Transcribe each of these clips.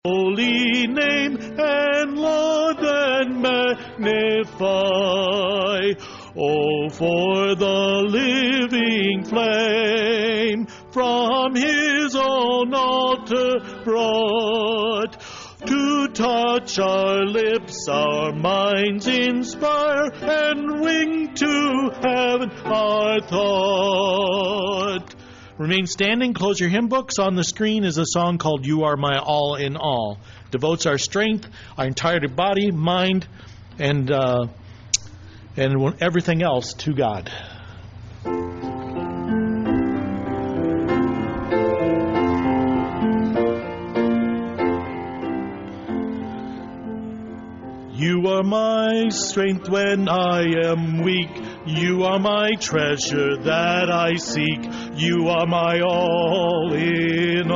holy name, and laud and magnify. Oh, for the living flame from his own altar brought, to touch our lips, our minds inspire, and wing to heaven our thought. Remain standing, close your hymn books. On the screen is a song called You Are My All in All. Devotes our strength, our entire body, mind, and everything else to God. You are my strength when I am weak. You are my treasure that I seek. You are my all in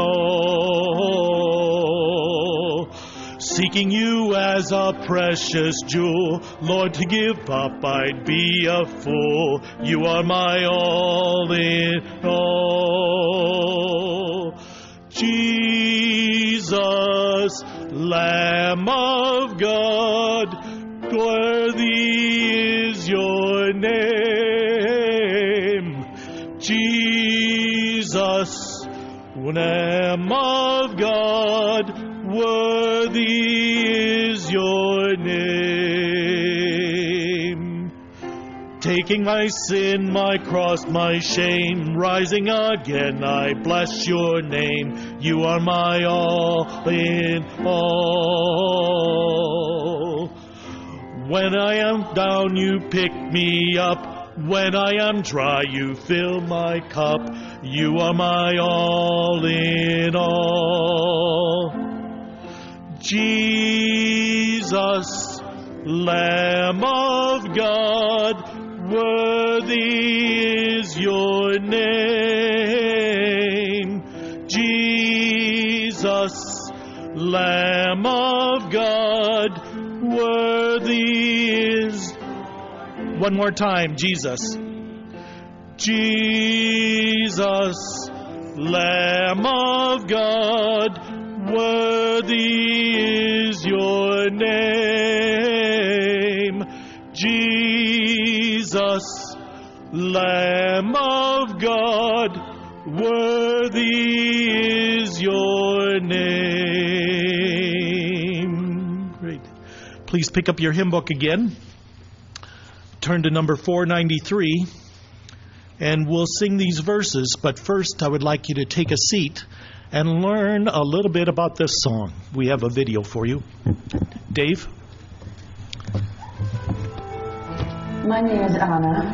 all. Seeking you as a precious jewel, Lord, to give up I'd be a fool. You are my all in all. Jesus, Lamb of God, worthy is your name. Jesus, Lamb of God, worthy is your name. Taking my sin, my cross, my shame, rising again, I bless your name. You are my all in all. When I am down, you pick me up. When I am dry, you fill my cup. You are my all in all. Jesus, Lamb of God, worthy is your name. Jesus, Lamb of God, worthy is. One more time, Jesus. Jesus, Lamb of God, worthy is your name. Jesus, Lamb of God, worthy is your name. Great. Please pick up your hymn book again. Turn to number 493, and we'll sing these verses. But first, I would like you to take a seat and learn a little bit about this song. We have a video for you. Dave? My name is Anna.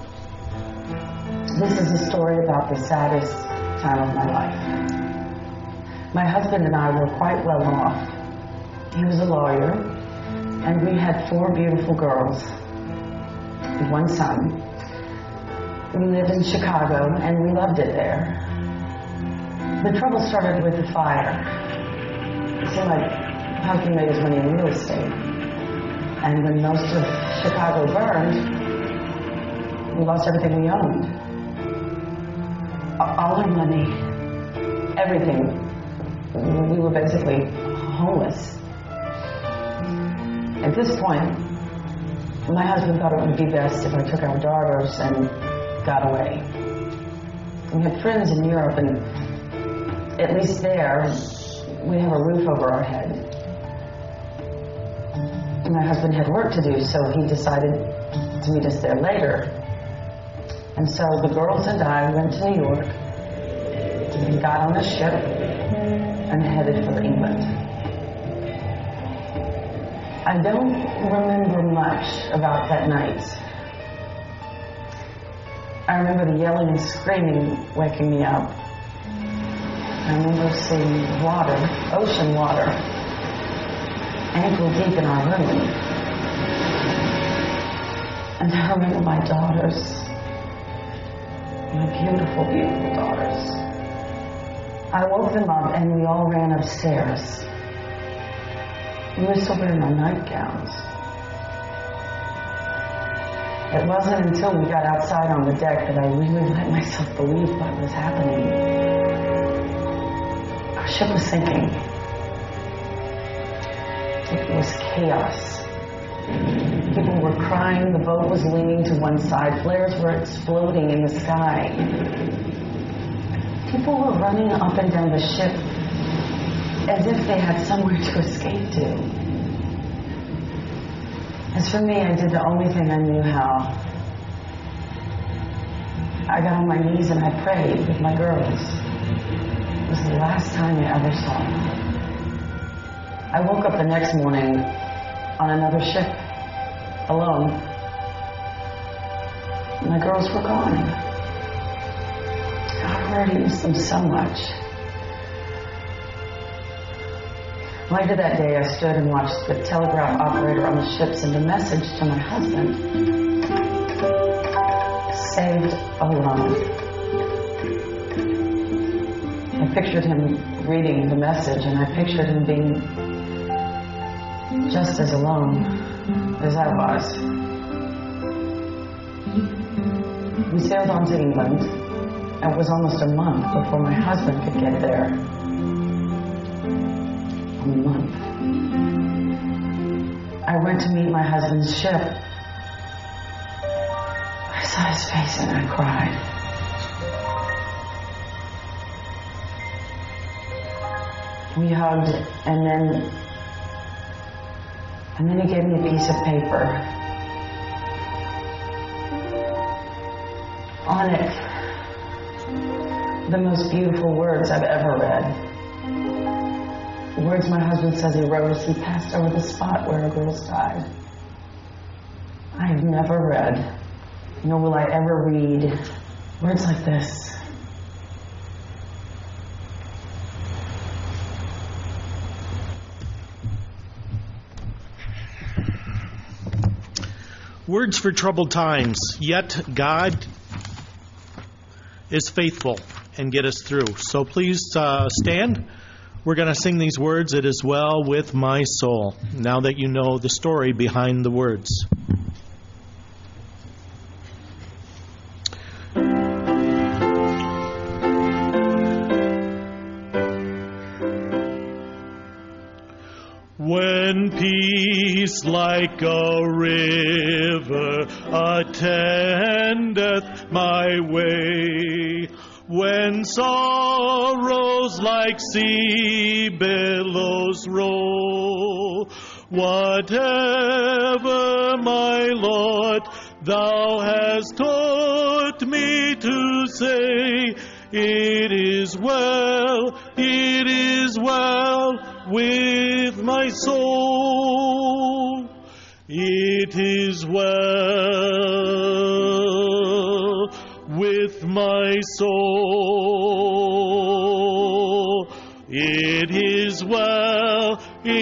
This is a story about the saddest time of my life. My husband and I were quite well off. He was a lawyer, and we had 4 beautiful girls and 1 son. We lived in Chicago, and we loved it there. The trouble started with the fire. It seemed like my husband made his money in real estate. And when most of Chicago burned, we lost everything we owned. All our money, everything. We were basically homeless. At this point, my husband thought it would be best if I took our daughters and got away. We had friends in Europe, and at least there, we have a roof over our head. My husband had work to do, so he decided to meet us there later. And so the girls and I went to New York and got on a ship and headed for England. I don't remember much about that night. I remember the yelling and screaming waking me up. I remember seeing water, ocean water, ankle deep in our room. And I remember my daughters, my beautiful, beautiful daughters. I woke them up and we all ran upstairs. We were still wearing our nightgowns. It wasn't until we got outside on the deck that I really let myself believe what was happening. Our ship was sinking. It was chaos. People were crying, the boat was leaning to one side, flares were exploding in the sky. People were running up and down the ship as if they had somewhere to escape to. As for me, I did the only thing I knew how. I got on my knees and I prayed with my girls. It was the last time I ever saw them. I woke up the next morning on another ship, alone. My girls were gone. I already missed them so much. Later that day, I stood and watched the telegraph operator on the ship send a message to my husband. Saved alone. I pictured him reading the message, and I pictured him being just as alone as I was. We sailed on to England, and it was almost a month before my husband could get there. A month. I went to meet my husband's ship. I saw his face and I cried. We hugged, and then he gave me a piece of paper. On it, the most beautiful words I've ever read. The words my husband says he wrote as he passed over the spot where a girl's died. I have never read, nor will I ever read, words like this. Words for troubled times, yet God is faithful and get us through. So please stand. We're going to sing these words, "It is well with my soul," now that you know the story behind the words. When peace like a river attendeth my way, when sorrows like sea billows roll, whatever, my Lord, thou hast taught me to say, it is well with my soul. It is well with my soul. It is well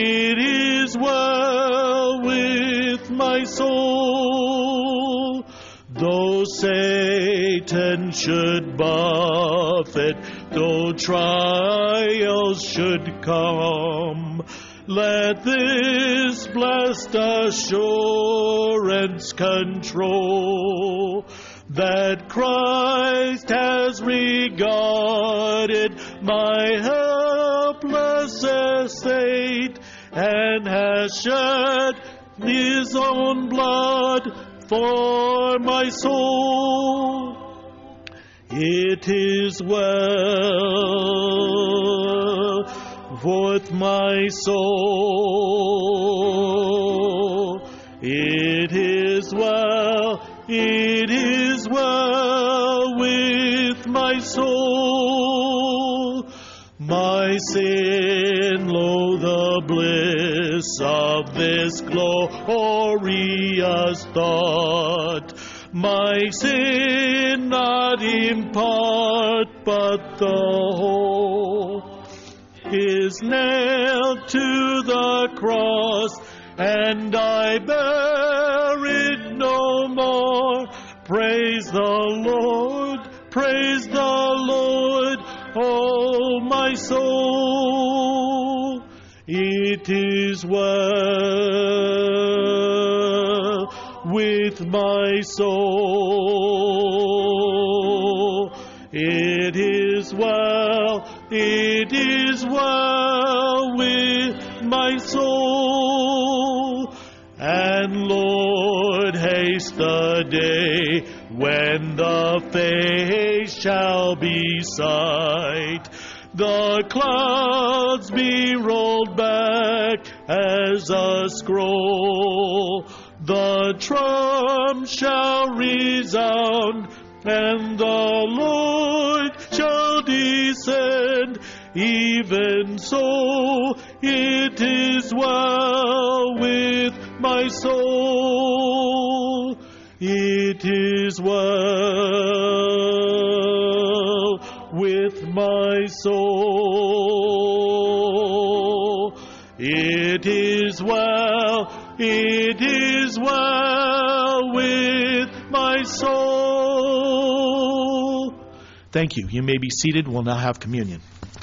with my soul. Though Satan should buffet, though trials should come, let this blessed assurance control, that Christ has regarded my helpless estate, and has shed his own blood for my soul. It is well with my soul. It is well with my soul. My sin, lo, the bliss of this glorious thought. My sin not in part, but the whole, is nailed to the cross, and I bear it no more. Praise the Lord, oh my soul. It is well with my soul. It is well with my soul. And Lord, haste the day when the face shall be sight. The clouds be rolled back as a scroll. The trump shall resound, and the Lord shall descend. Even so, it is well with my soul. It is well with my soul. It is well with my soul. Thank you. You may be seated. We'll now have communion.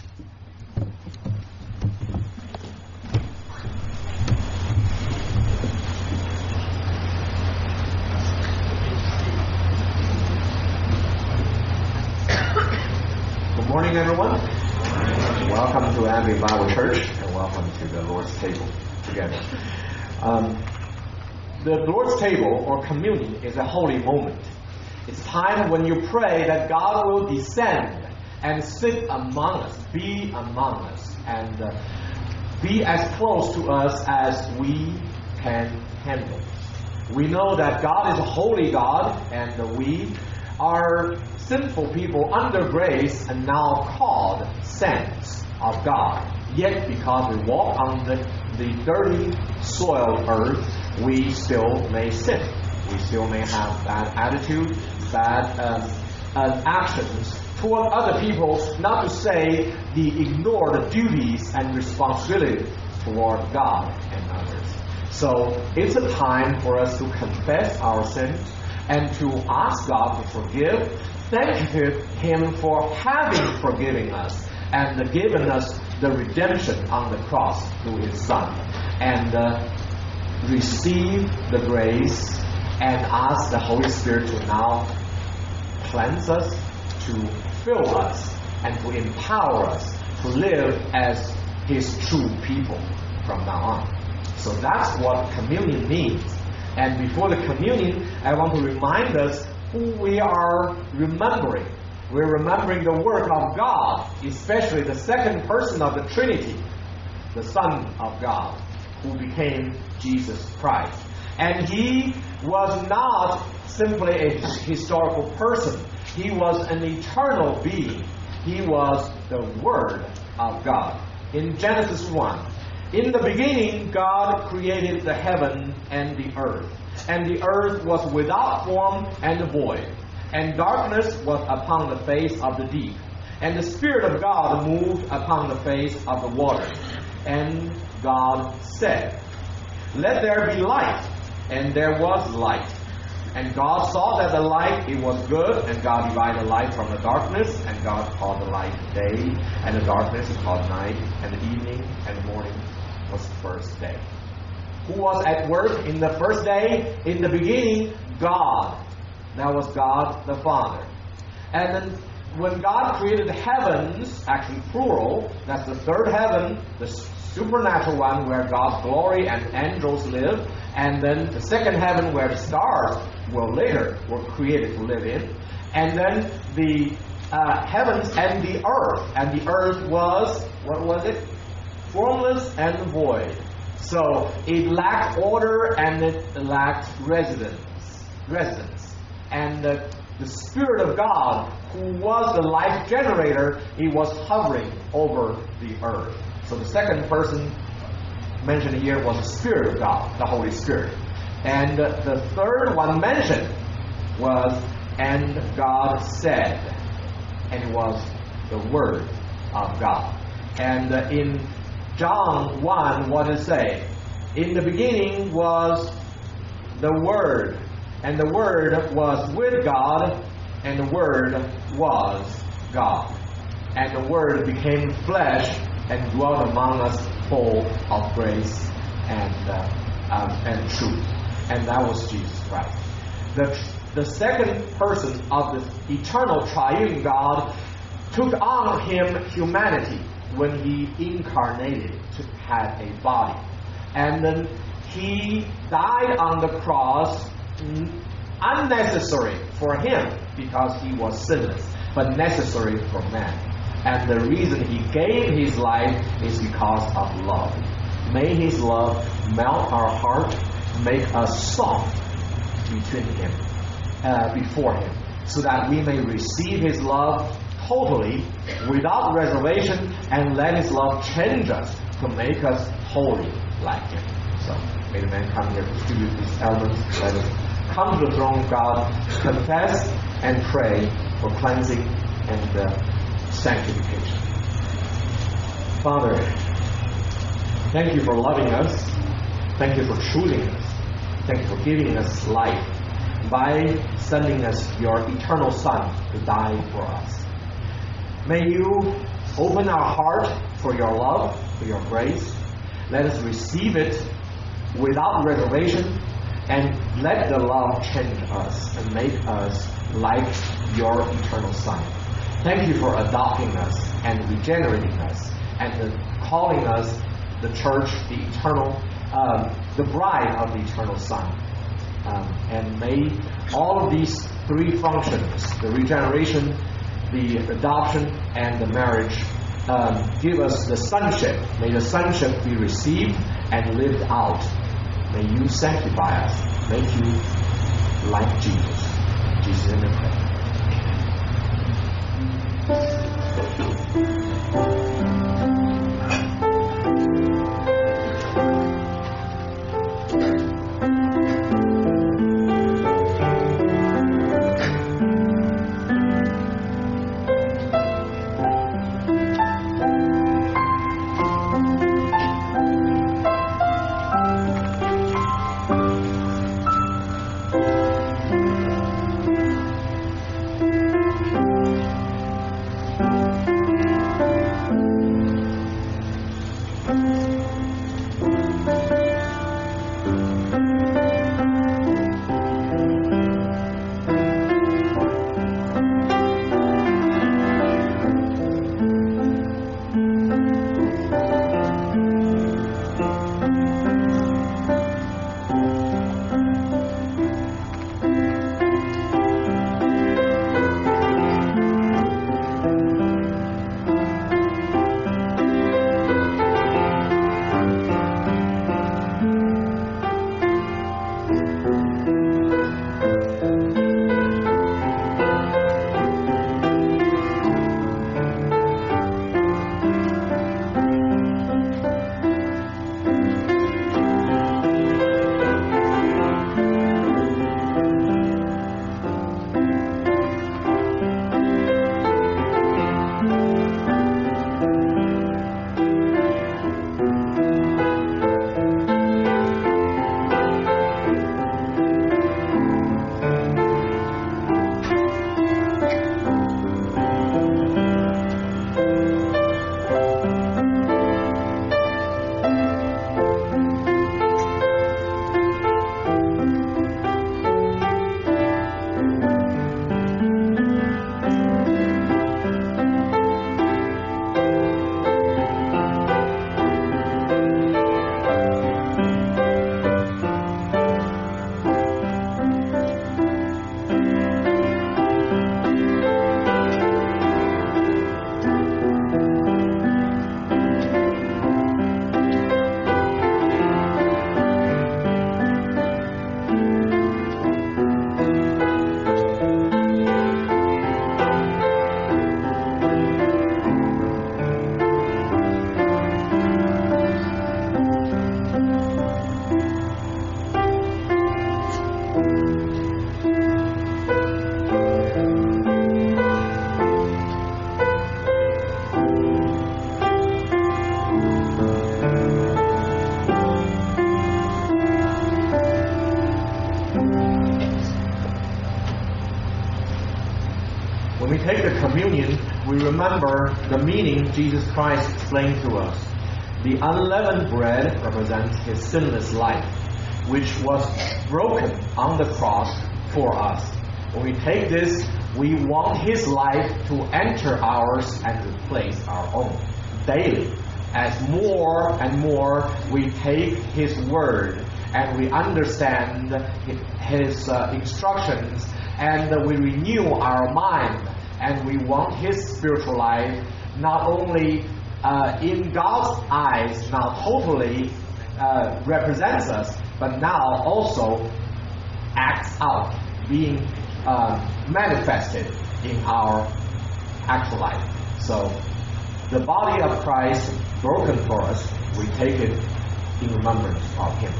Good morning, everyone. Welcome to Abbey Bible Church, and welcome to the Lord's table together. The Lord's table, or communion, is a holy moment. It's time when you pray that God will descend and sit among us, be among us, and be as close to us as we can handle. We know that God is a holy God, and we are sinful people under grace and now called saints of God. Yet because we walk on the dirty soiled earth, we still may sin. We still may have bad attitude, bad actions toward other people, not to say ignore the duties and responsibility toward God and others. So it's a time for us to confess our sins and to ask God to forgive. Thank Him for having forgiven us and given us the redemption on the cross through His Son. And receive the grace and ask the Holy Spirit to now cleanse us, to fill us, and to empower us to live as His true people from now on. So that's what communion means. And before the communion, I want to remind us who we are remembering. We're remembering the work of God, especially the second person of the Trinity, the Son of God, who became Jesus Christ. And He was not simply a historical person. He was an eternal being. He was the Word of God. In Genesis 1, in the beginning, God created the heaven and the earth. And the earth was without form and void. And darkness was upon the face of the deep. And the Spirit of God moved upon the face of the water. And God said, "Let there be light." And there was light. And God saw that the light, it was good, and God divided light from the darkness, and God called the light day, and the darkness He called night, and the evening and the morning was the first day. Who was at work in the first day? In the beginning, God. That was God the Father. And then when God created the heavens, actually plural, that's the third heaven, the supernatural one where God's glory and angels live, and then the second heaven where the stars were created to live in, and then the heavens and the earth was, what was it? Formless and void. So it lacked order and it lacked residence. And the Spirit of God, who was the life generator, He was hovering over the earth. So the second person mentioned here was the Spirit of God, the Holy Spirit. And the third one mentioned was, "And God said," and it was the Word of God. And in John 1, what does it say? In the beginning was the Word, and the Word was with God, and the Word was God. And the Word became flesh and dwelt among us, full of grace and truth. And that was Jesus Christ. The second person of the eternal triune God took on Him humanity when He incarnated to have a body. And then He died on the cross unnecessary for him because he was sinless, but necessary for man. And the reason he gave his life is because of love. May his love melt our heart, make us soft before him, so that we may receive his love totally, without reservation, and let his love change us to make us holy like him. So may the man come here to distribute these elements. Let us come to the throne of God, confess and pray for cleansing and sanctification. Father, thank you for loving us. Thank you for choosing us. Thank you for giving us life by sending us your eternal Son to die for us. May you open our heart for your love, for your grace. Let us receive it without reservation, and let the love change us and make us like your eternal Son. Thank you for adopting us and regenerating us and calling us the church, the eternal, the bride of the eternal Son. And may all of these three functions, the regeneration, the adoption, and the marriage, give us the sonship. May the sonship be received and lived out. May you sanctify us, make you like Jesus. In Jesus' name we pray. Communion, we remember the meaning Jesus Christ explained to us. The unleavened bread represents his sinless life, which was broken on the cross for us. When we take this, we want his life to enter ours and replace our own daily. As more and more we take his word and we understand His instructions, and we renew our mind, and we want His spiritual life not only in God's eyes now totally represents us, but now also acts out, being manifested in our actual life. So the body of Christ broken for us, we take it in remembrance of Him.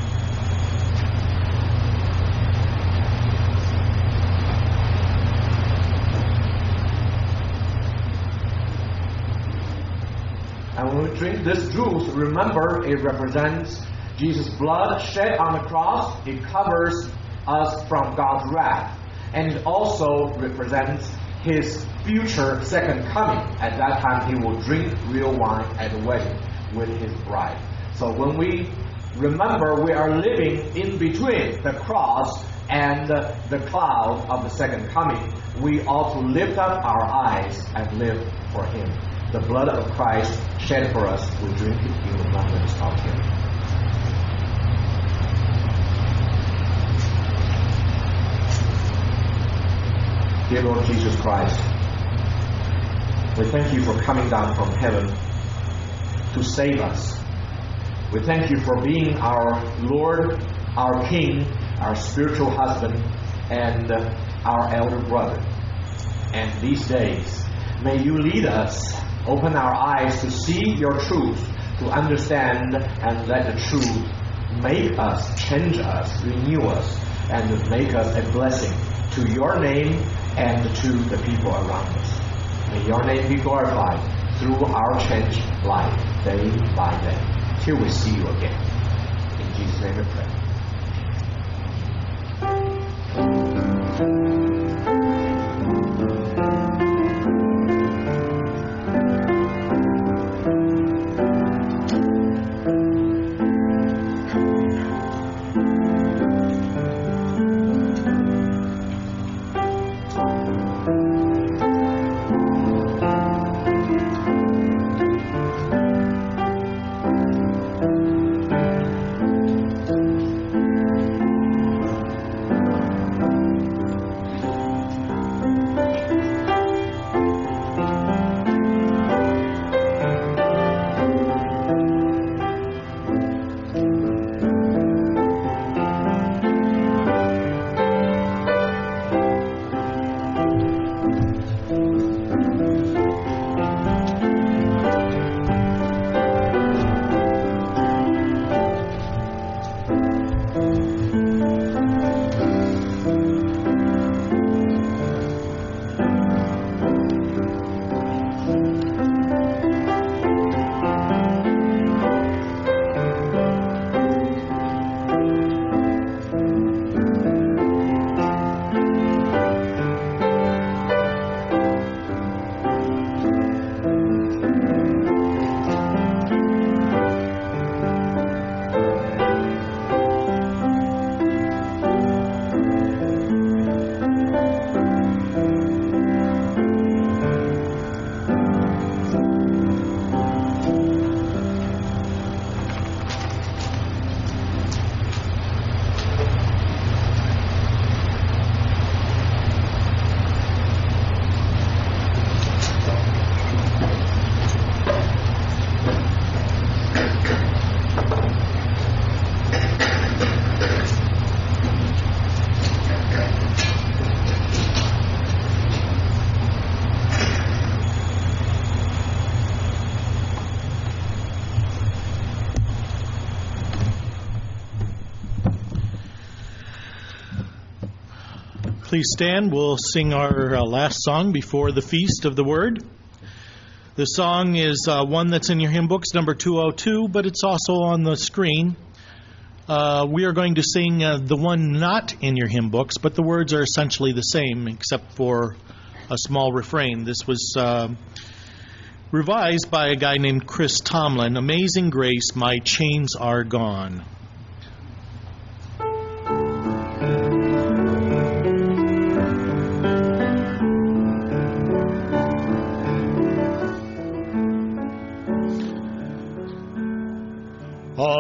And when we drink this juice, remember it represents Jesus' blood shed on the cross. It covers us from God's wrath. And it also represents His future second coming. At that time, He will drink real wine at the wedding with His bride. So when we remember we are living in between the cross and the cloud of the second coming, we ought to lift up our eyes and live for Him. The blood of Christ shed for us, we drink it in remembrance of Him. Dear Lord Jesus Christ, we thank You for coming down from heaven to save us. We thank You for being our Lord, our King, our spiritual husband, and our elder brother. And these days, may You lead us, open our eyes to see Your truth, to understand, and let the truth make us, change us, renew us, and make us a blessing to Your name and to the people around us. May Your name be glorified through our changed life, day by day, till we see You again. In Jesus' name we pray. Please stand. We'll sing our last song before the Feast of the Word. The song is one that's in your hymn books, number 202, but it's also on the screen. We are going to sing the one not in your hymn books, but the words are essentially the same except for a small refrain. This was revised by a guy named Chris Tomlin. Amazing Grace, My Chains Are Gone.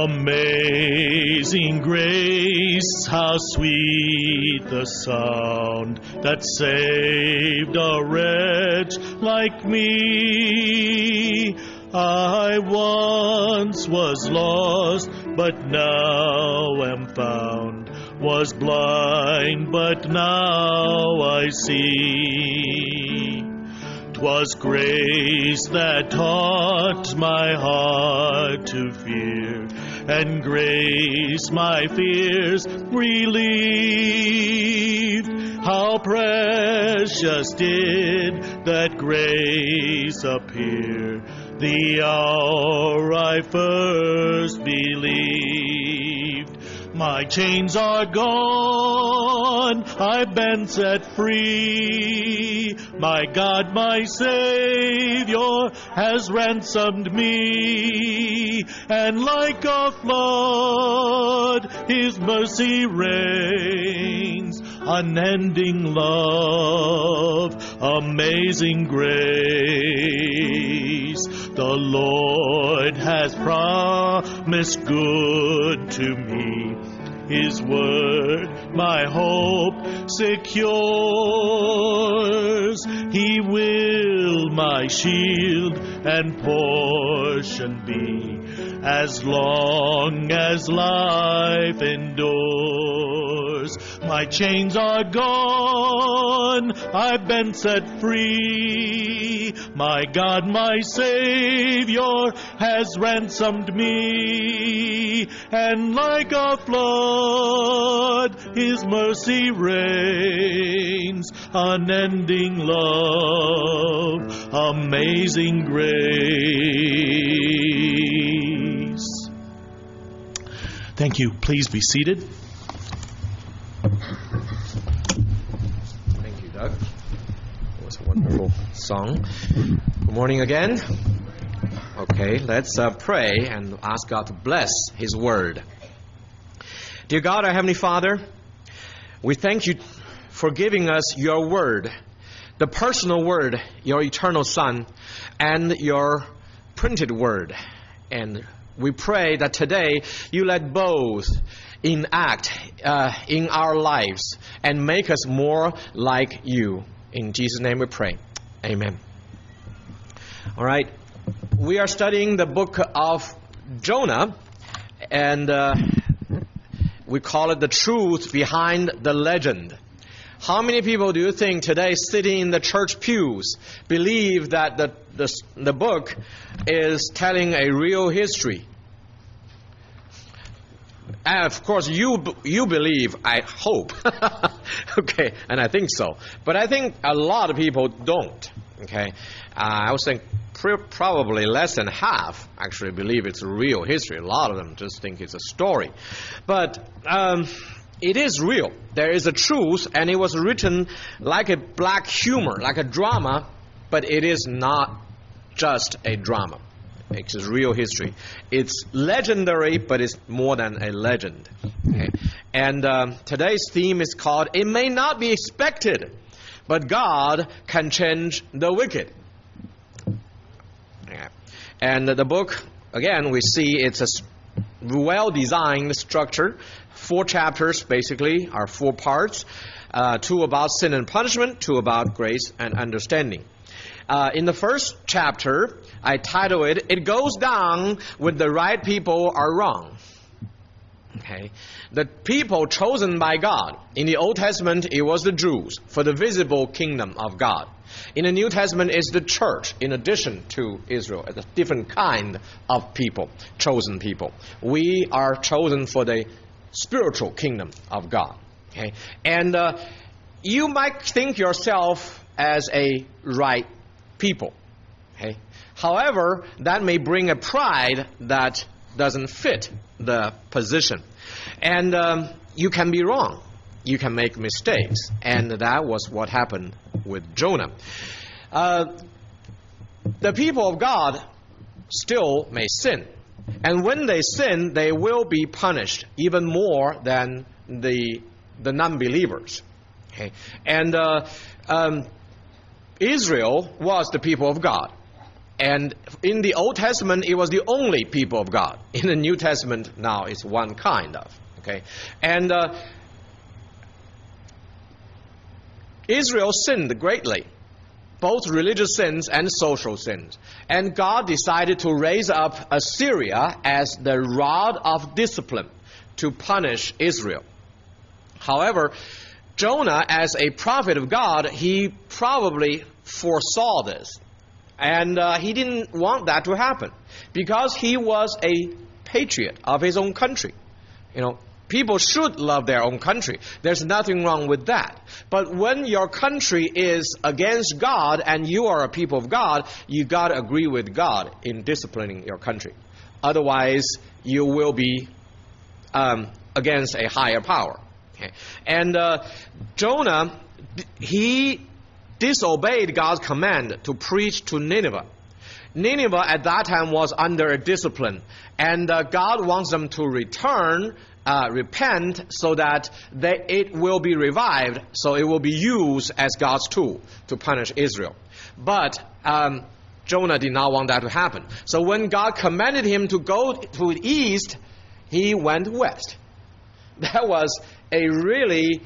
Amazing grace, how sweet the sound that saved a wretch like me. I once was lost, but now am found, was blind, but now I see. 'Twas grace that taught my heart to fear, and grace my fears relieved. How precious did that grace appear the hour I first believed. My chains are gone, I've been set free. My God, my Savior, has ransomed me. And like a flood, His mercy reigns. Unending love, amazing grace. The Lord has promised good to me. His word my hope secures. He will my shield and portion be, as long as life endures. My chains are gone, I've been set free. My God, my Savior, has ransomed me. And like a flood, His mercy reigns. Unending love, amazing grace. Thank you. Please be seated. Thank you, Doug. It was a wonderful song. Good morning again. Okay, let's pray and ask God to bless His Word. Dear God, our Heavenly Father, we thank You for giving us Your Word, the personal Word, Your eternal Son, and Your printed Word. And we pray that today You let both enact in our lives and make us more like You. In Jesus' name we pray. Amen. All right. We are studying the book of Jonah, and we call it the truth behind the legend. How many people do you think today sitting in the church pews believe that the book is telling a real history? And of course, you believe, I hope. Okay, and I think so. But I think a lot of people don't. Okay, I was thinking probably less than half actually believe it's a real history. A lot of them just think it's a story. But it is real. There is a truth, and it was written like a black humor, like a drama, but it is not just a drama. It's a real history. It's legendary, but it's more than a legend. Okay? And today's theme is called, It May Not Be Expected, but God Can Change the Wicked. Yeah. And the book, again, we see it's a well-designed structure. 4 chapters, basically, are 4 parts. 2 about sin and punishment, 2 about grace and understanding. In the first chapter, I titled it, It Goes Down When the Right People Are Wrong. Okay. The people chosen by God. In the Old Testament, it was the Jews for the visible kingdom of God. In the New Testament, it's the church, in addition to Israel, a different kind of people, chosen people. We are chosen for the spiritual kingdom of God. Okay. And you might think yourself as a right people. Okay. However, that may bring a pride that doesn't fit the position. And you can be wrong. You can make mistakes. And that was what happened with Jonah. The people of God still may sin. And when they sin, they will be punished even more than the non-believers. Okay. And Israel was the people of God. And in the Old Testament, it was the only people of God. In the New Testament, now it's one kind of. Okay, and Israel sinned greatly, both religious sins and social sins. And God decided to raise up Assyria as the rod of discipline to punish Israel. However, Jonah, as a prophet of God, he probably foresaw this. And he didn't want that to happen because he was a patriot of his own country. You know, people should love their own country. There's nothing wrong with that. But when your country is against God and you are a people of God, you got to agree with God in disciplining your country. Otherwise, you will be against a higher power. Okay. And Jonah, he disobeyed God's command to preach to Nineveh. Nineveh at that time was under a discipline, and God wants them to return, repent, so that it will be revived, so it will be used as God's tool to punish Israel. But Jonah did not want that to happen. So when God commanded him to go to the east, he went west. That was a really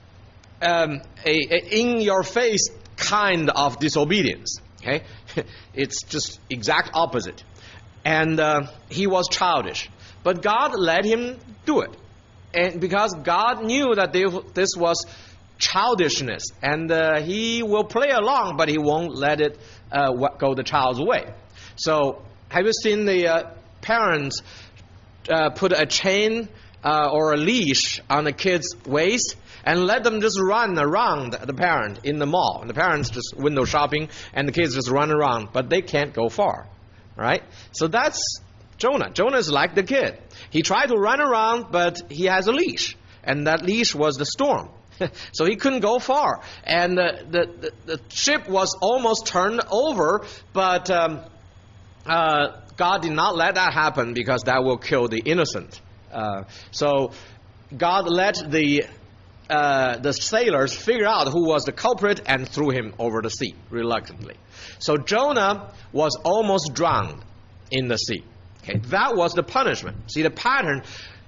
in-your-face kind of disobedience. Okay, it's just exact opposite. And he was childish, but God let him do it, and because God knew that this was childishness, and he will play along, but he won't let it go the child's way. So, have you seen the parents put a chain or a leash on the kid's waist and let them just run around the parent in the mall? And the parents just window shopping and the kids just run around, but they can't go far, right? So that's Jonah. Jonah is like the kid. He tried to run around, but he has a leash, and that leash was the storm. So he couldn't go far, and the ship was almost turned over, but God did not let that happen because that will kill the innocent. So God let the sailors figure out who was the culprit and threw him over the sea reluctantly. So Jonah was almost drowned in the sea. Okay, that was the punishment. See, the pattern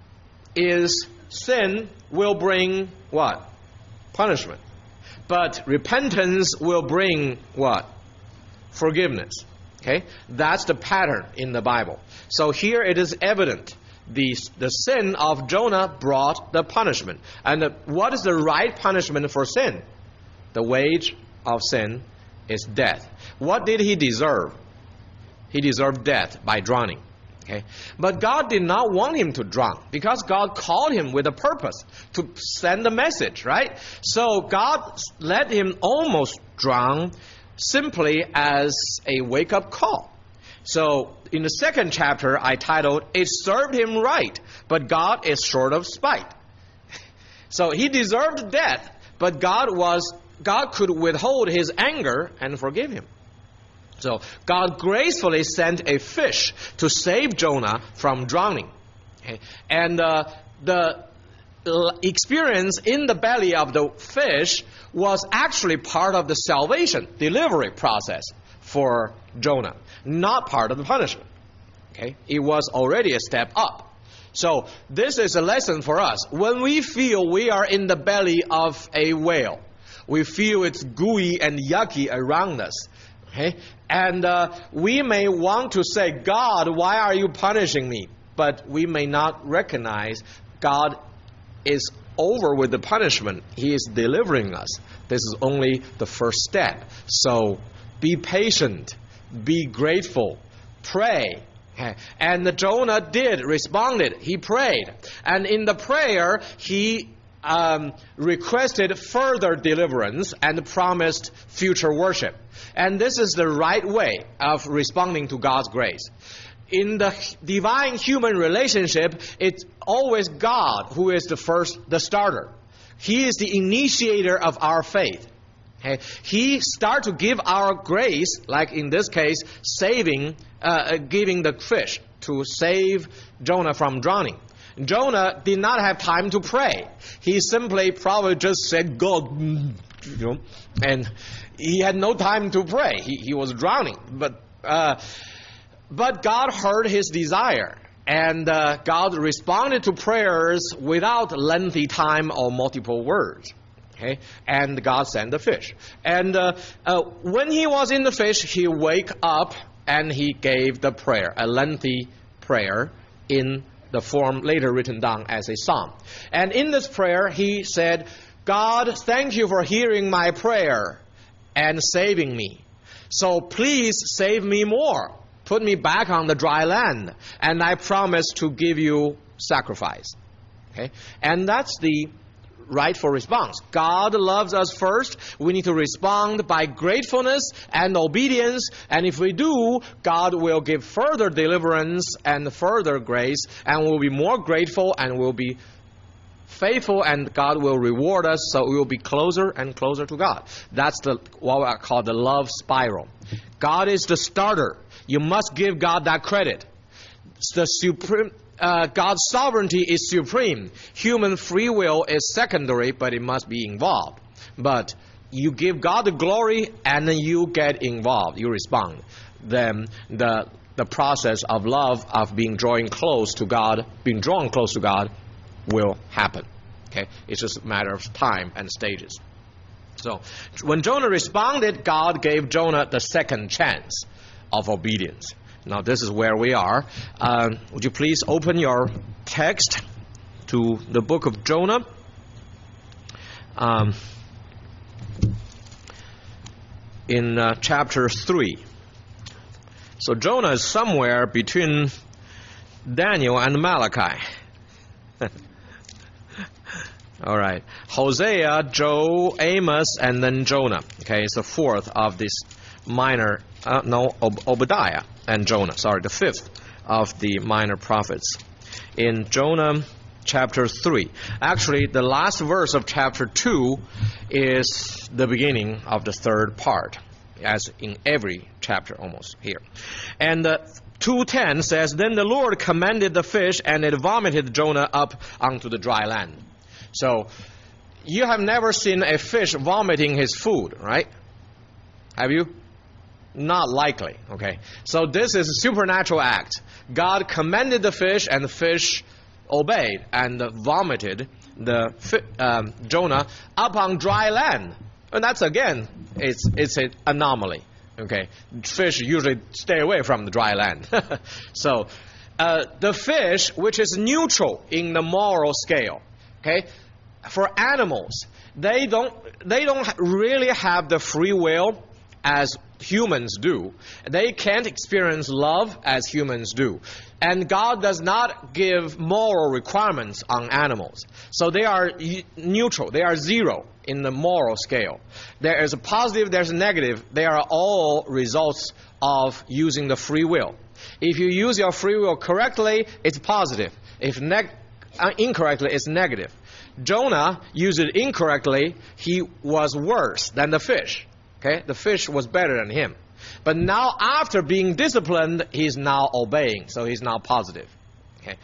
is sin will bring what? Punishment. But repentance will bring what? Forgiveness. Okay, that's the pattern in the Bible. So here it is evident. The sin of Jonah brought the punishment. And what is the right punishment for sin? The wage of sin is death. What did he deserve? He deserved death by drowning. Okay? But God did not want him to drown because God called him with a purpose to send a message, right? So God let him almost drown simply as a wake-up call. So in the second chapter, I titled, "It served him right, but God is short of spite." So he deserved death, but God could withhold his anger and forgive him. So God gracefully sent a fish to save Jonah from drowning. Okay? And the experience in the belly of the fish was actually part of the salvation, delivery process for Jonah, not part of the punishment. Okay? It was already a step up. So this is a lesson for us. When we feel we are in the belly of a whale, we feel it's gooey and yucky around us. Okay? And we may want to say, "God, why are you punishing me?" But we may not recognize God is over with the punishment. He is delivering us. This is only the first step. So be patient. Be grateful. Pray. Okay. And Jonah responded. He prayed. And in the prayer, he requested further deliverance and promised future worship. And this is the right way of responding to God's grace. In the divine-human relationship, it's always God who is the starter. He is the initiator of our faith. Okay? He starts to give our grace, like in this case, giving the fish to save Jonah from drowning. Jonah did not have time to pray. He simply probably just said, "God," and he had no time to pray. He was drowning. But But God heard his desire, and God responded to prayers without lengthy time or multiple words. Okay, and God sent the fish. And when he was in the fish, he wake up and he gave the prayer, a lengthy prayer in the form later written down as a psalm. And in this prayer, he said, God, thank you for hearing my prayer and saving me. So please save me more. Put me back on the dry land, and I promise to give you sacrifice. Okay? And that's the rightful response. God loves us first. We need to respond by gratefulness and obedience. And if we do, God will give further deliverance and further grace, and we'll be more grateful and we'll be faithful, and God will reward us, so we will be closer and closer to God. That's what I call the love spiral. God is the starter. You must give God that credit. The supreme, God's sovereignty is supreme. Human free will is secondary, but it must be involved. But you give God the glory, and then you get involved. You respond. Then the process of love, of being drawn close to God, will happen. Okay, it's just a matter of time and stages. So, when Jonah responded, God gave Jonah the second chance of obedience. Now, this is where we are. Would you please open your text to the book of Jonah? In chapter 3. So, Jonah is somewhere between Daniel and Malachi. All right. Hosea, Joel, Amos, and then Jonah. Okay, it's the fourth of this minor, Obadiah and Jonah. Sorry, the fifth of the minor prophets. In Jonah chapter 3. Actually, the last verse of chapter 2 is the beginning of the third part, as in every chapter almost here. And 2:10 says, Then the Lord commanded the fish, and it vomited Jonah up onto the dry land. So, you have never seen a fish vomiting his food, right? Have you? Not likely, okay? So this is a supernatural act. God commanded the fish, and the fish obeyed and vomited Jonah up on dry land. And that's, again, it's an anomaly, okay? Fish usually stay away from the dry land. So, the fish, which is neutral in the moral scale, okay? For animals, they don't really have the free will as humans do. They can't experience love as humans do. And God does not give moral requirements on animals. So they are neutral. They are zero in the moral scale. There is a positive, there's a negative. They are all results of using the free will. If you use your free will correctly, it's positive. If incorrectly, it's negative. Jonah used it incorrectly. He was worse than the fish. Okay, the fish was better than him. But now, after being disciplined, he's now obeying. So he's now positive. Okay,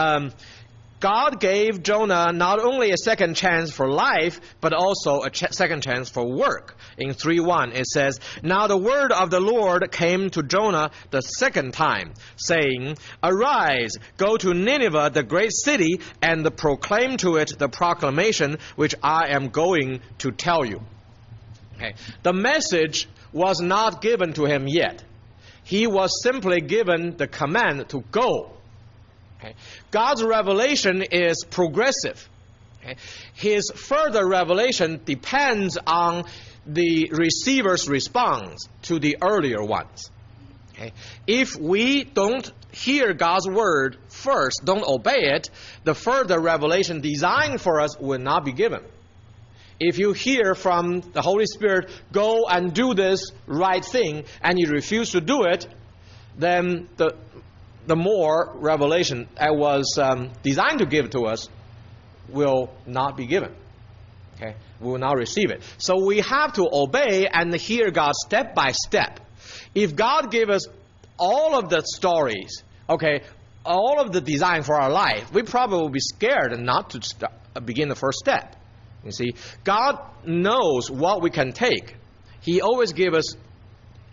God gave Jonah not only a second chance for life, but also a second chance for work. In 3:1, it says, Now the word of the Lord came to Jonah the second time, saying, Arise, go to Nineveh, the great city, and proclaim to it the proclamation which I am going to tell you. Okay. The message was not given to him yet. He was simply given the command to go. Okay. God's revelation is progressive. Okay. His further revelation depends on the receiver's response to the earlier ones. Okay. If we don't hear God's word first, don't obey it, the further revelation designed for us will not be given. If you hear from the Holy Spirit, go and do this right thing, and you refuse to do it, then the more revelation that was designed to give to us will not be given. Okay, we will not receive it. So we have to obey and hear God step by step. If God gave us all of the stories, okay, all of the design for our life, we probably will be scared not to begin the first step. You see, God knows what we can take. He always gives us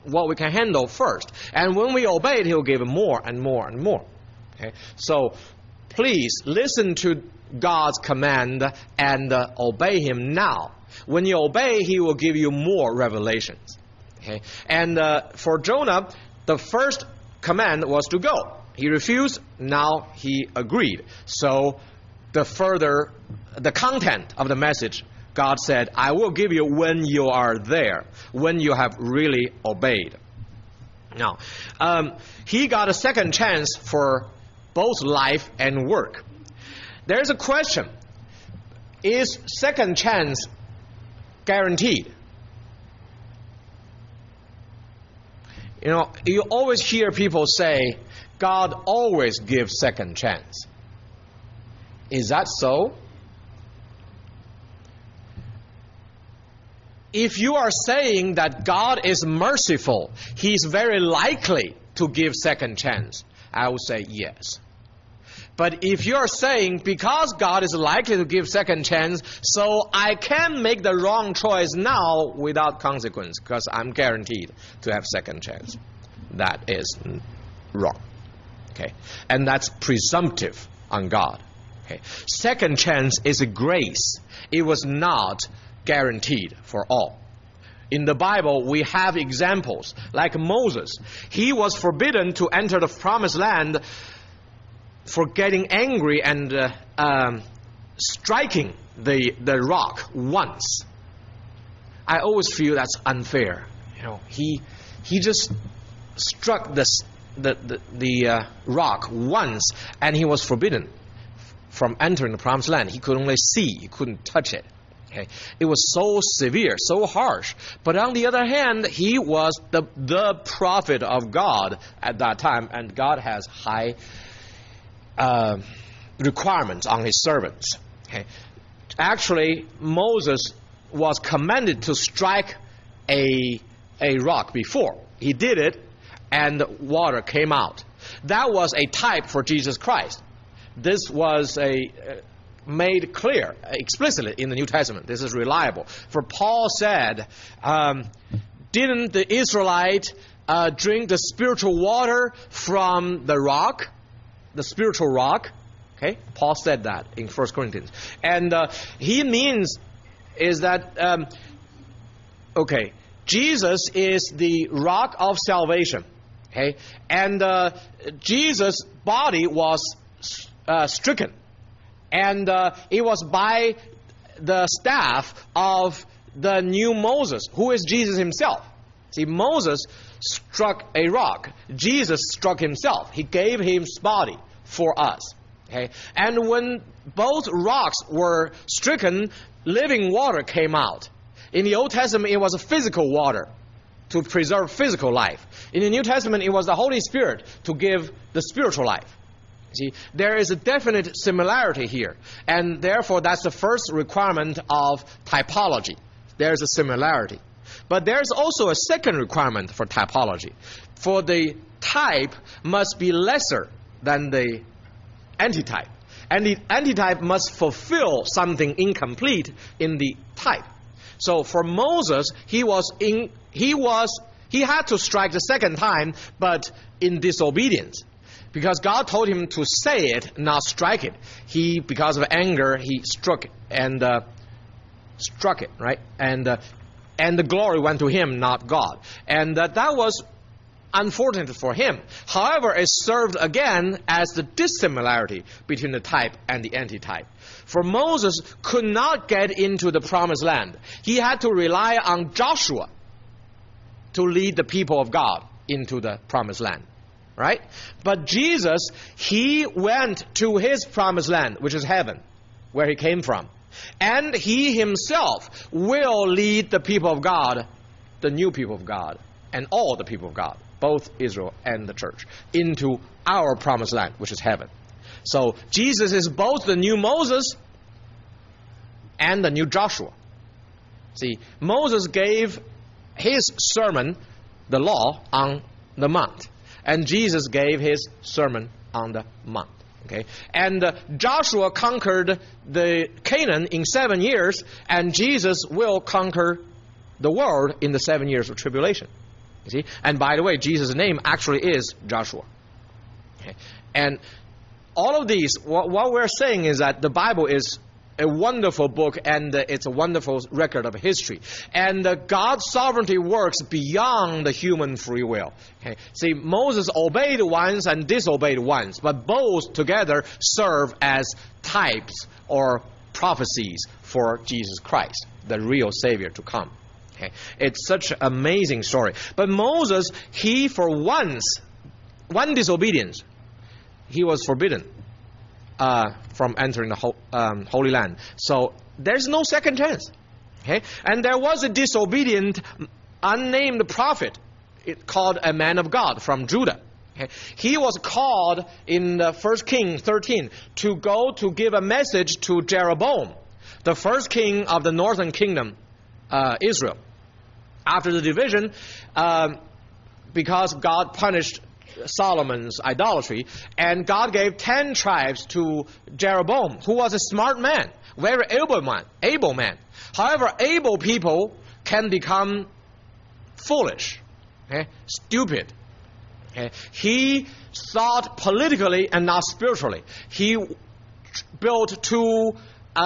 what we can handle first. And when we obey it, He'll give more and more and more. Okay? So please listen to God's command and obey Him now. When you obey, He will give you more revelations. Okay? And for Jonah, the first command was to go. He refused, now he agreed. So the content of the message, God said, I will give you when you are there, when you have really obeyed. Now, he got a second chance for both life and work. There's a question. Is second chance guaranteed? You know, you always hear people say, God always gives second chance. Is that so? If you are saying that God is merciful, He's very likely to give second chance, I would say yes. But if you are saying, because God is likely to give second chance, so I can make the wrong choice now without consequence, because I'm guaranteed to have second chance, that is wrong. Okay? And that's presumptive on God. Okay? Second chance is a grace. It was not guaranteed for all. In the Bible, we have examples like Moses. He was forbidden to enter the promised land for getting angry and striking the rock once. I always feel that's unfair. You know, he just struck the rock once, and he was forbidden from entering the promised land. He could only see, he couldn't touch it. Okay. It was so severe, so harsh. But on the other hand, he was the prophet of God at that time, and God has high requirements on His servants. Okay. Actually, Moses was commanded to strike a rock before. He did it, and water came out. That was a type for Jesus Christ. This was made clear explicitly in the New Testament. This is reliable. For Paul said, didn't the Israelite drink the spiritual water from the rock? The spiritual rock? Okay, Paul said that in 1 Corinthians. And he means is that, okay, Jesus is the rock of salvation. Okay, and Jesus' body was stricken. And it was by the staff of the new Moses, who is Jesus Himself. See, Moses struck a rock. Jesus struck Himself. He gave His body for us. Okay? And when both rocks were stricken, living water came out. In the Old Testament, it was a physical water to preserve physical life. In the New Testament, it was the Holy Spirit to give the spiritual life. See, there is a definite similarity here, and therefore that's the first requirement of typology. There's a similarity. But there's also a second requirement for typology. For the type must be lesser than the antitype. And the antitype must fulfill something incomplete in the type. So for Moses, he had to strike the second time, but in disobedience. Because God told him to say it, not strike it. Because of anger, he struck it, right? And the glory went to him, not God. And that was unfortunate for him. However, it served again as the dissimilarity between the type and the antitype. For Moses could not get into the promised land. He had to rely on Joshua to lead the people of God into the promised land. Right? But Jesus, He went to His promised land, which is heaven, where He came from. And He Himself will lead the people of God, the new people of God, and all the people of God, both Israel and the church, into our promised land, which is heaven. So Jesus is both the new Moses and the new Joshua. See, Moses gave his sermon, the law, on the mount. And Jesus gave His sermon on the mount. Okay? And Joshua conquered the Canaan in 7 years, and Jesus will conquer the world in the 7 years of tribulation. You see? And by the way, Jesus' name actually is Joshua. Okay? And all of these, what we're saying is that the Bible is a wonderful book, and it's a wonderful record of history. And God's sovereignty works beyond the human free will. Okay? See, Moses obeyed once and disobeyed once, but both together serve as types or prophecies for Jesus Christ, the real Savior to come. Okay? It's such an amazing story. But Moses, he for one disobedience, he was forbidden from entering the Holy Land. So there's no second chance. Okay? And there was a disobedient, unnamed prophet called a man of God from Judah. Okay? He was called in 1 Kings 13 to go to give a message to Jeroboam, the first king of the northern kingdom, Israel. After the division, because God punished Solomon's idolatry, and God gave 10 tribes to Jeroboam, who was a smart man, very able man. However, able people can become foolish, okay? Stupid. Okay? He thought politically and not spiritually. He built 2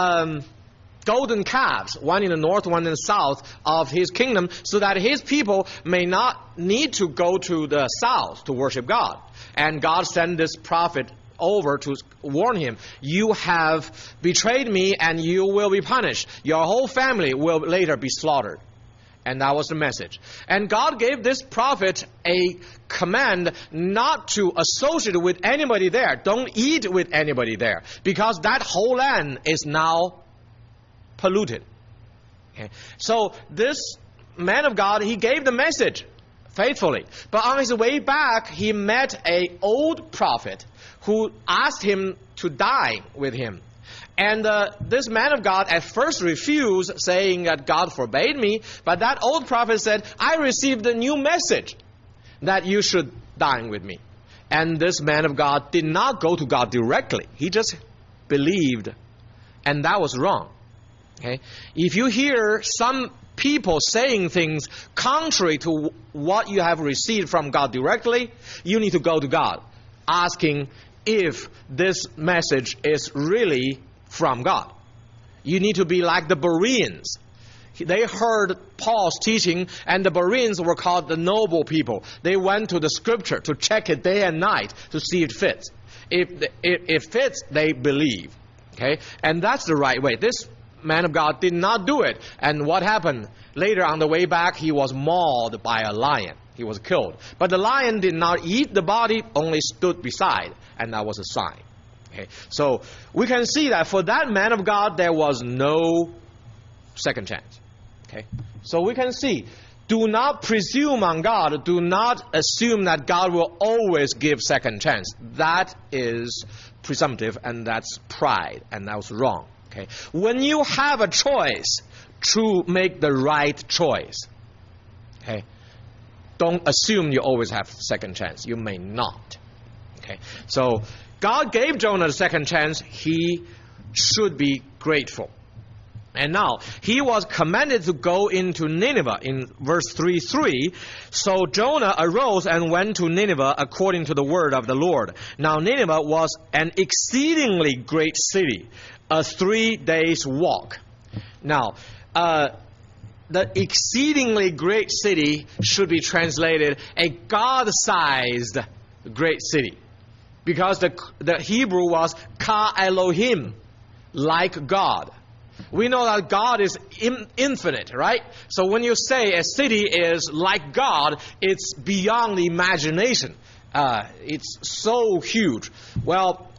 golden calves, one in the north, one in the south of his kingdom, so that his people may not need to go to the south to worship God. And God sent this prophet over to warn him, you have betrayed me and you will be punished. Your whole family will later be slaughtered. And that was the message. And God gave this prophet a command not to associate with anybody there. Don't eat with anybody there, because that whole land is now polluted. Okay. So this man of God, he gave the message faithfully. But on his way back, he met an old prophet who asked him to dine with him. And this man of God at first refused, saying that God forbade me. But that old prophet said, I received a new message that you should dine with me. And this man of God did not go to God directly. He just believed. And that was wrong. Okay? If you hear some people saying things contrary to what you have received from God directly, you need to go to God, asking if this message is really from God. You need to be like the Bereans. They heard Paul's teaching, and the Bereans were called the noble people. They went to the scripture to check it day and night to see if it fits. If it fits, they believe. Okay? And that's the right way. This man of God did not do it. And what happened? Later on the way back, he was mauled by a lion. He was killed. But the lion did not eat the body, only stood beside. And that was a sign. Okay? So we can see that for that man of God, there was no second chance. Okay? So we can see, do not presume on God. Do not assume that God will always give second chance. That is presumptive, and that's pride, and that was wrong. Okay? When you have a choice to make the right choice, okay, don't assume you always have second chance. You may not. Okay? So God gave Jonah a second chance. He should be grateful. And now, he was commanded to go into Nineveh in verse 3:3. So Jonah arose and went to Nineveh according to the word of the Lord. Now Nineveh was an exceedingly great city, a 3 days' walk. Now, the exceedingly great city should be translated a God-sized great city. Because the Hebrew was ka Elohim, like God. We know that God is infinite, right? So when you say a city is like God, it's beyond the imagination. It's so huge. Well,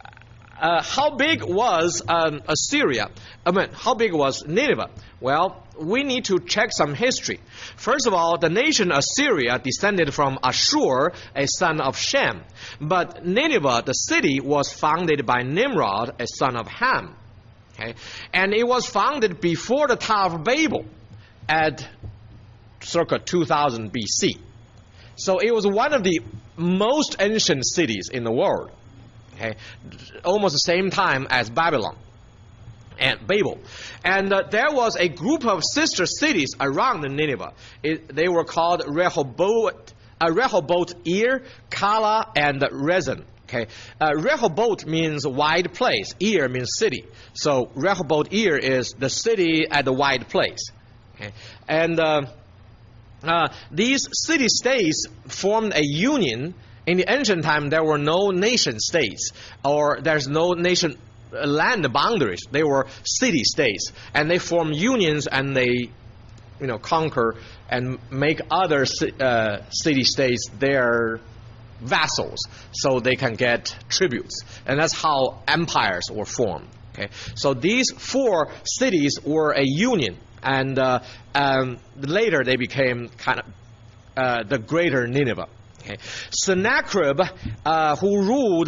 how big was Assyria? How big was Nineveh? Well, we need to check some history. First of all, the nation Assyria descended from Ashur, a son of Shem. But Nineveh, the city, was founded by Nimrod, a son of Ham. Okay? And it was founded before the Tower of Babel at circa 2000 BC. So it was one of the most ancient cities in the world. Okay? Almost the same time as Babylon. and Babel. And there was a group of sister cities around Nineveh. They were called Rehoboth, Ir, Kala, and Rezin. Okay, Rehoboth means wide place. Ir means city. So Rehoboth Ir is the city at the wide place. Okay, and these city-states formed a union. In the ancient time, there were no nation-states, or there's no nation land boundaries. They were city-states, and they form unions, and they, conquer and make other city-states their vassals, so they can get tributes, and that's how empires were formed. Okay, so these 4 cities were a union, and later they became kind of the Greater Nineveh. Okay. Sennacherib, who ruled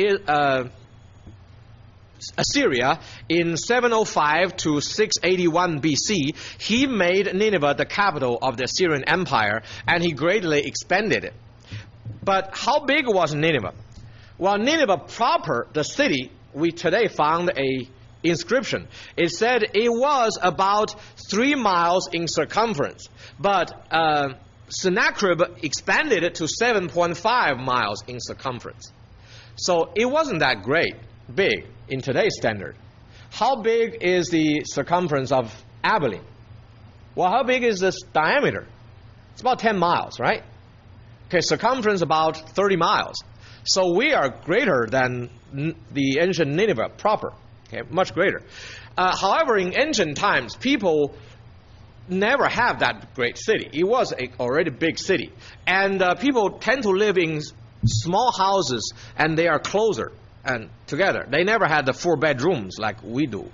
Assyria in 705 to 681 BC, he made Nineveh the capital of the Assyrian Empire, and he greatly expanded it. But how big was Nineveh? Well, Nineveh proper, the city, we today found a inscription. It said it was about 3 miles in circumference, but Sennacherib expanded it to 7.5 miles in circumference. So it wasn't that big in today's standard. How big is the circumference of Abilene? Well, how big is this diameter? It's about 10 miles, right? Okay, circumference about 30 miles. So we are greater than the ancient Nineveh proper. Okay, much greater. However, in ancient times, people never have that great city. It was already big city. And people tend to live in small houses, and they are closer and together. They never had the 4 bedrooms like we do,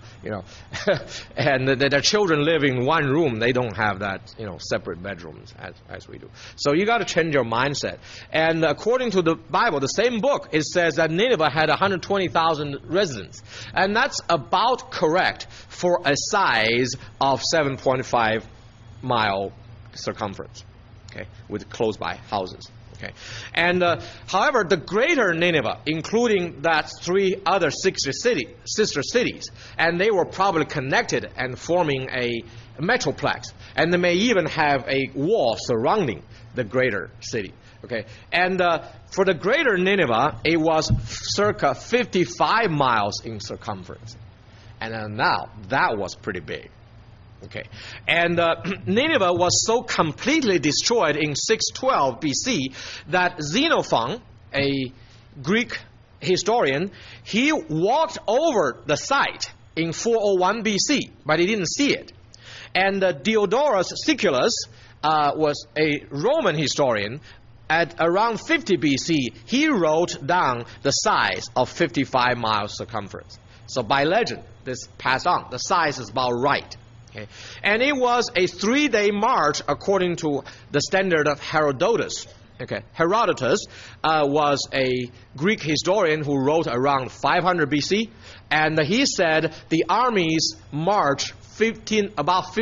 and their children live in one room. They don't have that, separate bedrooms as we do. So you got to change your mindset. And according to the Bible, the same book, it says that Nineveh had 120,000 residents. And that's about correct for a size of 7.5 mile circumference, okay, with close by houses. Okay. And however, the Greater Nineveh, including that 3 other sister cities, and they were probably connected and forming a metroplex, and they may even have a wall surrounding the greater city. Okay. And for the Greater Nineveh, it was circa 55 miles in circumference, and now that was pretty big. Okay, and Nineveh was so completely destroyed in 612 BC that Xenophon, a Greek historian, he walked over the site in 401 BC, but he didn't see it. And Diodorus Siculus was a Roman historian. At around 50 BC, he wrote down the size of 55 miles circumference. So by legend, this passed on. The size is about right. Okay. And it was a 3-day march according to the standard of Herodotus. Okay. Herodotus was a Greek historian who wrote around 500 BC, and he said the armies march 17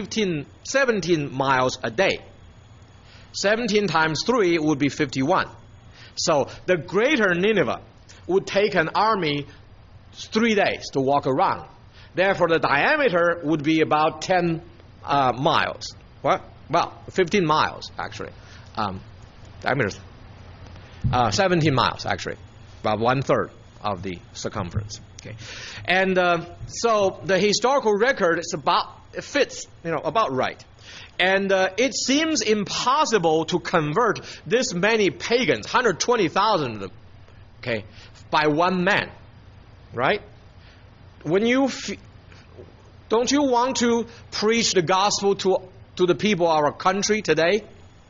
miles a day. 17 times 3 would be 51. So the Greater Nineveh would take an army 3 days to walk around. Therefore, the diameter would be about 10 miles. What? Well, 15 miles, actually. Diameter 17 miles, actually. About 1/3 of the circumference. Okay. And so the historical record is fits about right. And it seems impossible to convert this many pagans, 120,000 of them, okay, by one man, right? When don't you want to preach the gospel to the people of our country today?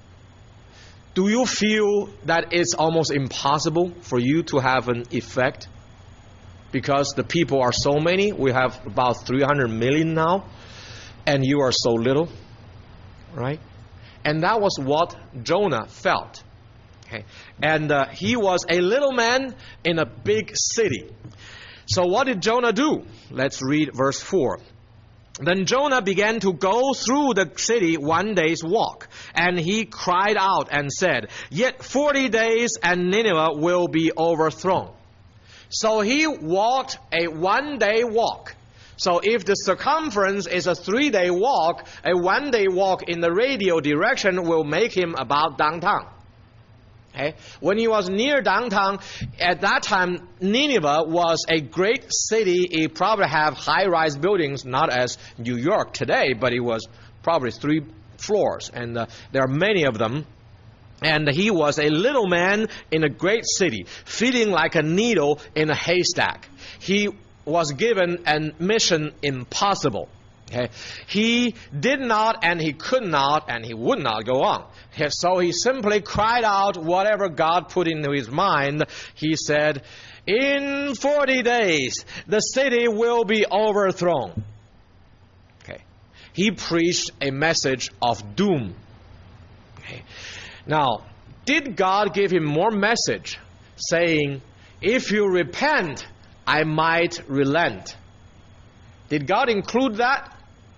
Do you feel that it's almost impossible for you to have an effect? Because the people are so many, we have about 300 million now, and you are so little, right? And that was what Jonah felt. Okay. And he was a little man in a big city. So what did Jonah do? Let's read verse 4. Then Jonah began to go through the city 1 day's walk, and he cried out and said, "Yet 40 days and Nineveh will be overthrown." So he walked a 1-day walk. So if the circumference is a 3-day walk, a 1-day walk in the radial direction will make him about downtown. Okay? When he was near downtown, at that time, Nineveh was a great city. It probably have high-rise buildings, not as New York today, but it was probably 3 floors, and there are many of them. And he was a little man in a great city, feeling like a needle in a haystack. He was given a mission impossible. Okay? He did not, and he could not, and he would not go on. So he simply cried out whatever God put into his mind. He said, in 40 days, the city will be overthrown. Okay. He preached a message of doom. Okay. Now, did God give him more message, saying, if you repent, I might relent? Did God include that?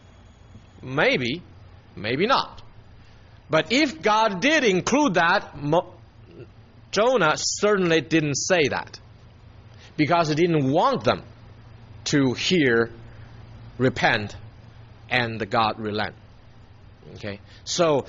Maybe, maybe not. But if God did include that, Jonah certainly didn't say that, because he didn't want them to hear, repent, and God relent. Okay, so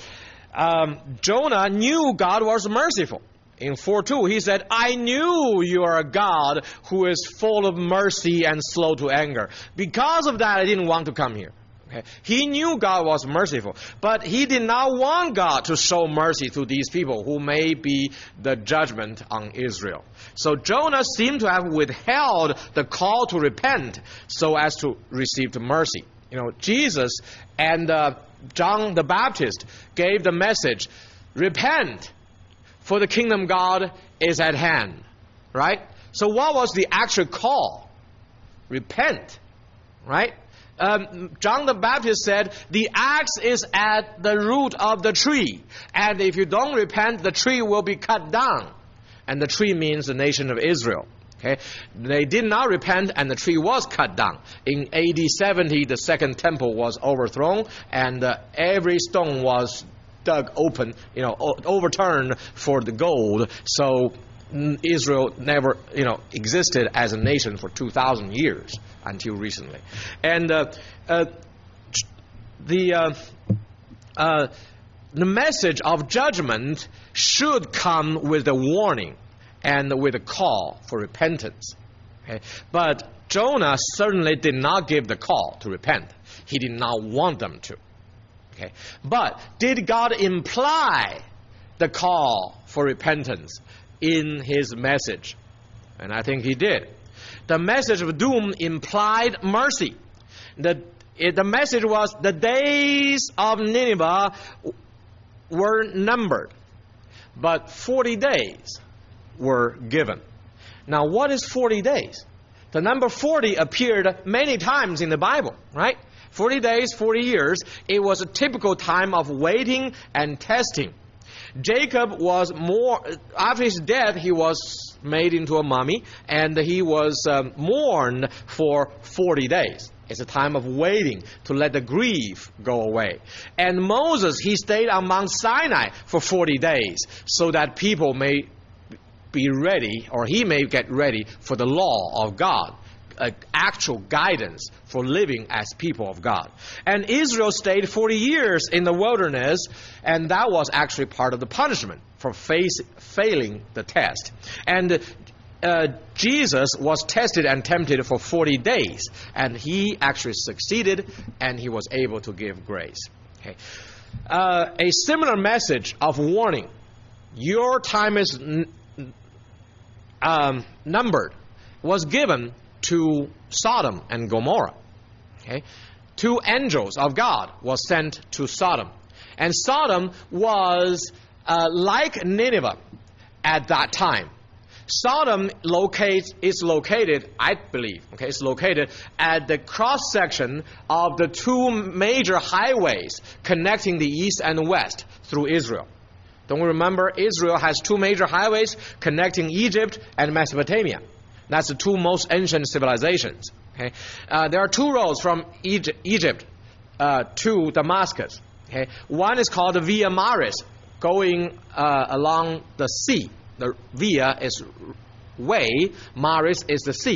Jonah knew God was merciful. In 4:2, he said, I knew you are a God who is full of mercy and slow to anger. Because of that, I didn't want to come here. Okay? He knew God was merciful, but he did not want God to show mercy to these people who may be the judgment on Israel. So Jonah seemed to have withheld the call to repent so as to receive the mercy. You know, Jesus and John the Baptist gave the message, repent, for the kingdom of God is at hand. Right? So what was the actual call? Repent. Right? John the Baptist said, the axe is at the root of the tree, and if you don't repent, the tree will be cut down. And the tree means the nation of Israel. Okay? They did not repent, and the tree was cut down. In AD 70, the second temple was overthrown, and every stone was dug open, overturned for the gold. So Israel never, existed as a nation for 2,000 years until recently. And the message of judgment should come with a warning and with a call for repentance. Okay? But Jonah certainly did not give the call to repent. He did not want them to. Okay? But did God imply the call for repentance in his message? And I think he did. The message of doom implied mercy. The message was the days of Nineveh were numbered, but 40 days were given. Now, what is 40 days? The number 40 appeared many times in the Bible, right? 40 days, 40 years. It was a typical time of waiting and testing. Jacob was after his death, he was made into a mummy, and he was mourned for 40 days. It's a time of waiting to let the grief go away. And Moses, he stayed on Mount Sinai for 40 days so that people may be ready, or he may get ready for the law of God, actual guidance for living as people of God. And Israel stayed 40 years in the wilderness, and that was actually part of the punishment for failing the test. And Jesus was tested and tempted for 40 days, and he actually succeeded, and he was able to give grace. Okay. A similar message of warning, your time is numbered, was given to Sodom and Gomorrah. Okay? 2 angels of God was sent to Sodom. And Sodom was like Nineveh at that time. Sodom is located, I believe, it's located at the cross-section of the 2 major highways connecting the east and west through Israel. Don't we remember Israel has 2 major highways connecting Egypt and Mesopotamia? That's the 2 most ancient civilizations. Okay? There are 2 roads from Egypt to Damascus. Okay? One is called the Via Maris, going along the sea. The Via is way, Maris is the sea.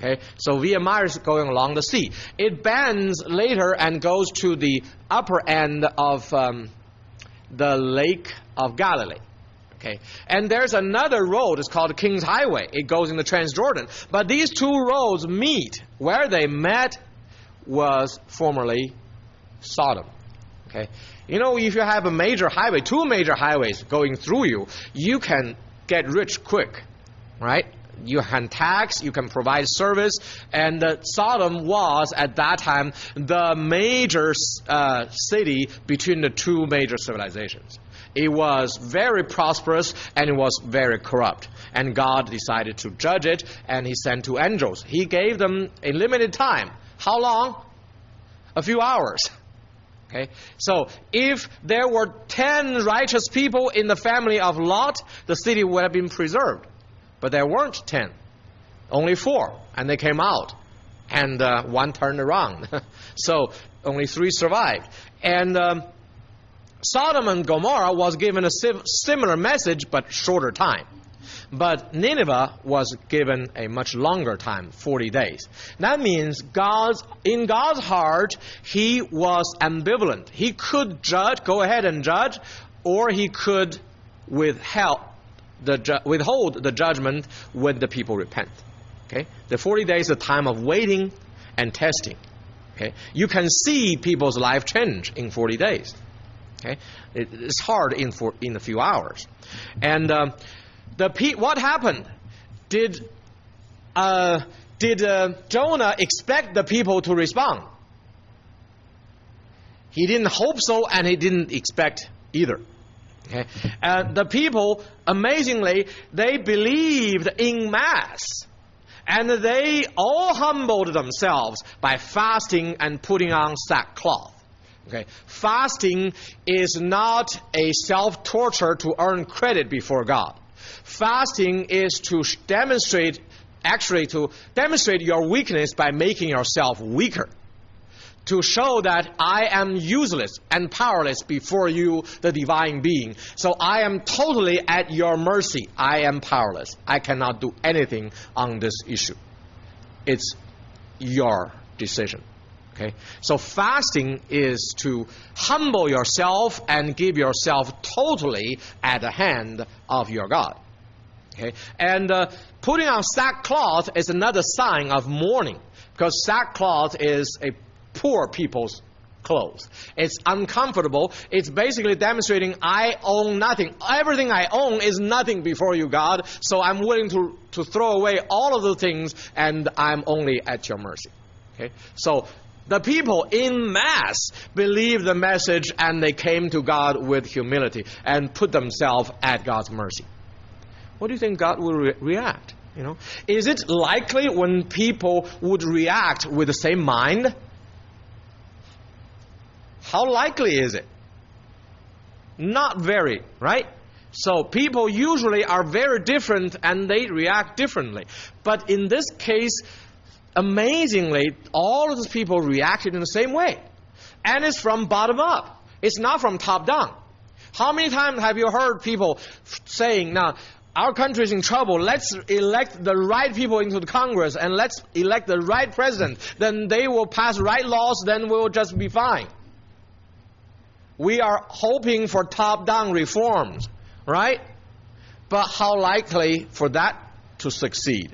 Okay, so Via Maya is going along the sea. It bends later and goes to the upper end of the Lake of Galilee. Okay, and there's another road. It's called King's Highway. It goes in the Transjordan. But these two roads meet. Where they met was formerly Sodom. Okay, you know, if you have a major highway, two major highways going through you, you can get rich quick, right? You can tax, you can provide service, and Sodom was at that time the major city between the two major civilizations. It was very prosperous and it was very corrupt. And God decided to judge it, and He sent two angels. He gave them a limited time. How long? A few hours. Okay? So if there were 10 righteous people in the family of Lot, the city would have been preserved. But there weren't 10, only 4, and they came out, and 1 turned around. So only 3 survived. And Sodom and Gomorrah was given a similar message, but shorter time. But Nineveh was given a much longer time, 40 days. That means in God's heart, He was ambivalent. He could go ahead and judge, or He could withhold the judgment when the people repent. Okay? The 40 days is a time of waiting and testing. Okay? You can see people's life change in 40 days. Okay? It's hard in a few hours. And what happened? Did Jonah expect the people to respond? He didn't hope so, and he didn't expect either. Okay. The people, amazingly, they believed en masse. And they all humbled themselves by fasting and putting on sackcloth. Okay. Fasting is not a self-torture to earn credit before God. Fasting is to demonstrate your weakness by making yourself weaker. To show that I am useless and powerless before you, the divine being. So I am totally at your mercy. I am powerless. I cannot do anything on this issue. It's your decision. Okay? So fasting is to humble yourself and give yourself totally at the hand of your God. Okay? And putting on sackcloth is another sign of mourning, because sackcloth is a poor people's clothes. It's uncomfortable. It's basically demonstrating I own nothing. Everything I own is nothing before you, God. So I'm willing to throw away all of the things, and I'm only at your mercy. Okay? So the people in mass believed the message, and they came to God with humility and put themselves at God's mercy. What do you think God will react? You know, is it likely when people would react with the same mind? How likely is it? Not very, right? So people usually are very different and they react differently. But in this case, amazingly, all of these people reacted in the same way. And it's from bottom up. It's not from top down. How many times have you heard people saying, now, our country is in trouble. Let's elect the right people into the Congress and let's elect the right president. Then they will pass right laws, then we'll just be fine. We are hoping for top-down reforms, right? But how likely for that to succeed?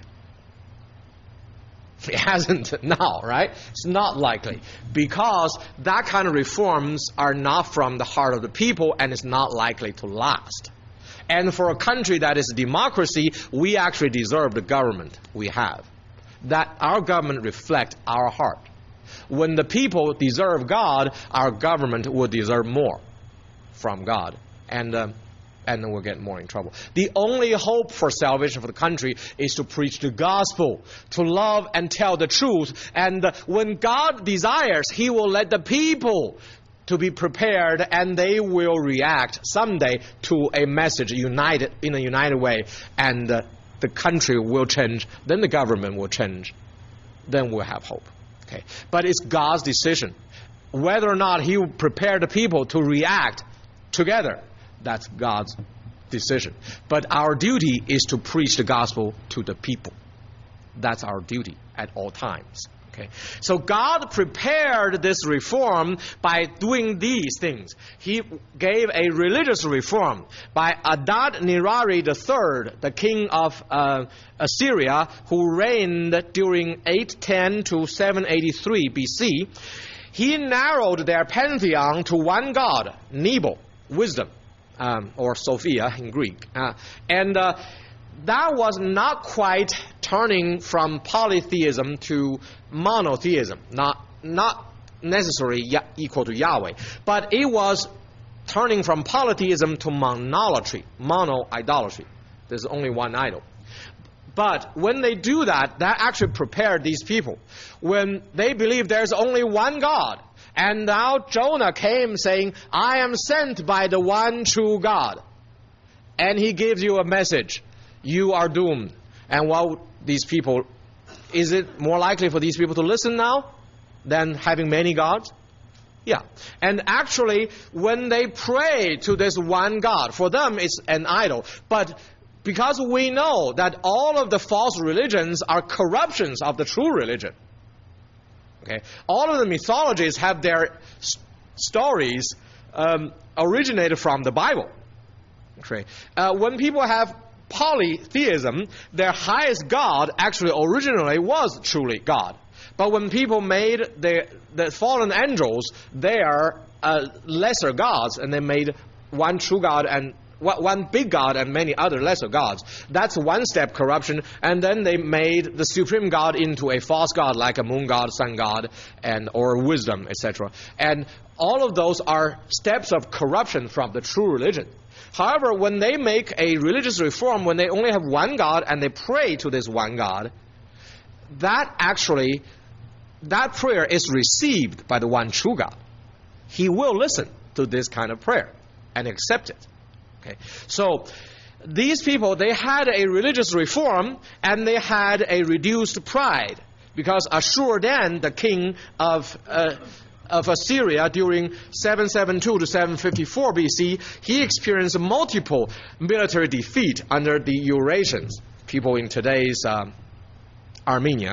It hasn't now, right? It's not likely. Because that kind of reforms are not from the heart of the people, and it's not likely to last. And for a country that is a democracy, we actually deserve the government we have. That our government reflects our heart. When the people deserve God, our government will deserve more from God. And then we'll get more in trouble. The only hope for salvation for the country is to preach the gospel, to love and tell the truth. And when God desires, He will let the people to be prepared, and they will react someday to a message in a united way. And the country will change. Then the government will change. Then we'll have hope. Okay. But it's God's decision. Whether or not He will prepare the people to react together, that's God's decision. But our duty is to preach the gospel to the people. That's our duty at all times. Okay. So God prepared this reform by doing these things. He gave a religious reform by Adad-nirari III, the king of Assyria, who reigned during 810 to 783 BC. He narrowed their pantheon to one god, Nebo, wisdom, or Sophia in Greek. That was not quite turning from polytheism to monotheism, not necessarily equal to Yahweh, but it was turning from polytheism to monolatry, mono-idolatry. There's only one idol. But when they do that, that actually prepared these people. When they believe there's only one God, and now Jonah came saying, I am sent by the one true God, and he gives you a message, you are doomed. And what these people, is it more likely for these people to listen now than having many gods? Yeah. And actually, when they pray to this one God, for them it's an idol. But because we know that all of the false religions are corruptions of the true religion. Okay. All of the mythologies have their stories originated from the Bible. Okay. When people have polytheism, their highest god actually originally was truly God. But when people made the fallen angels their lesser gods, and they made one true God and one big God and many other lesser gods, that's one step corruption. And then they made the supreme God into a false god, like a moon god, sun god, or wisdom, etc. And all of those are steps of corruption from the true religion. However, when they make a religious reform, when they only have one God and they pray to this one God, that prayer is received by the one true God. He will listen to this kind of prayer and accept it. Okay. So these people, they had a religious reform and they had a reduced pride, because Ashur-dan, the king of Assyria during 772 to 754 BC, he experienced multiple military defeat under the Eurasians, people in today's Armenia.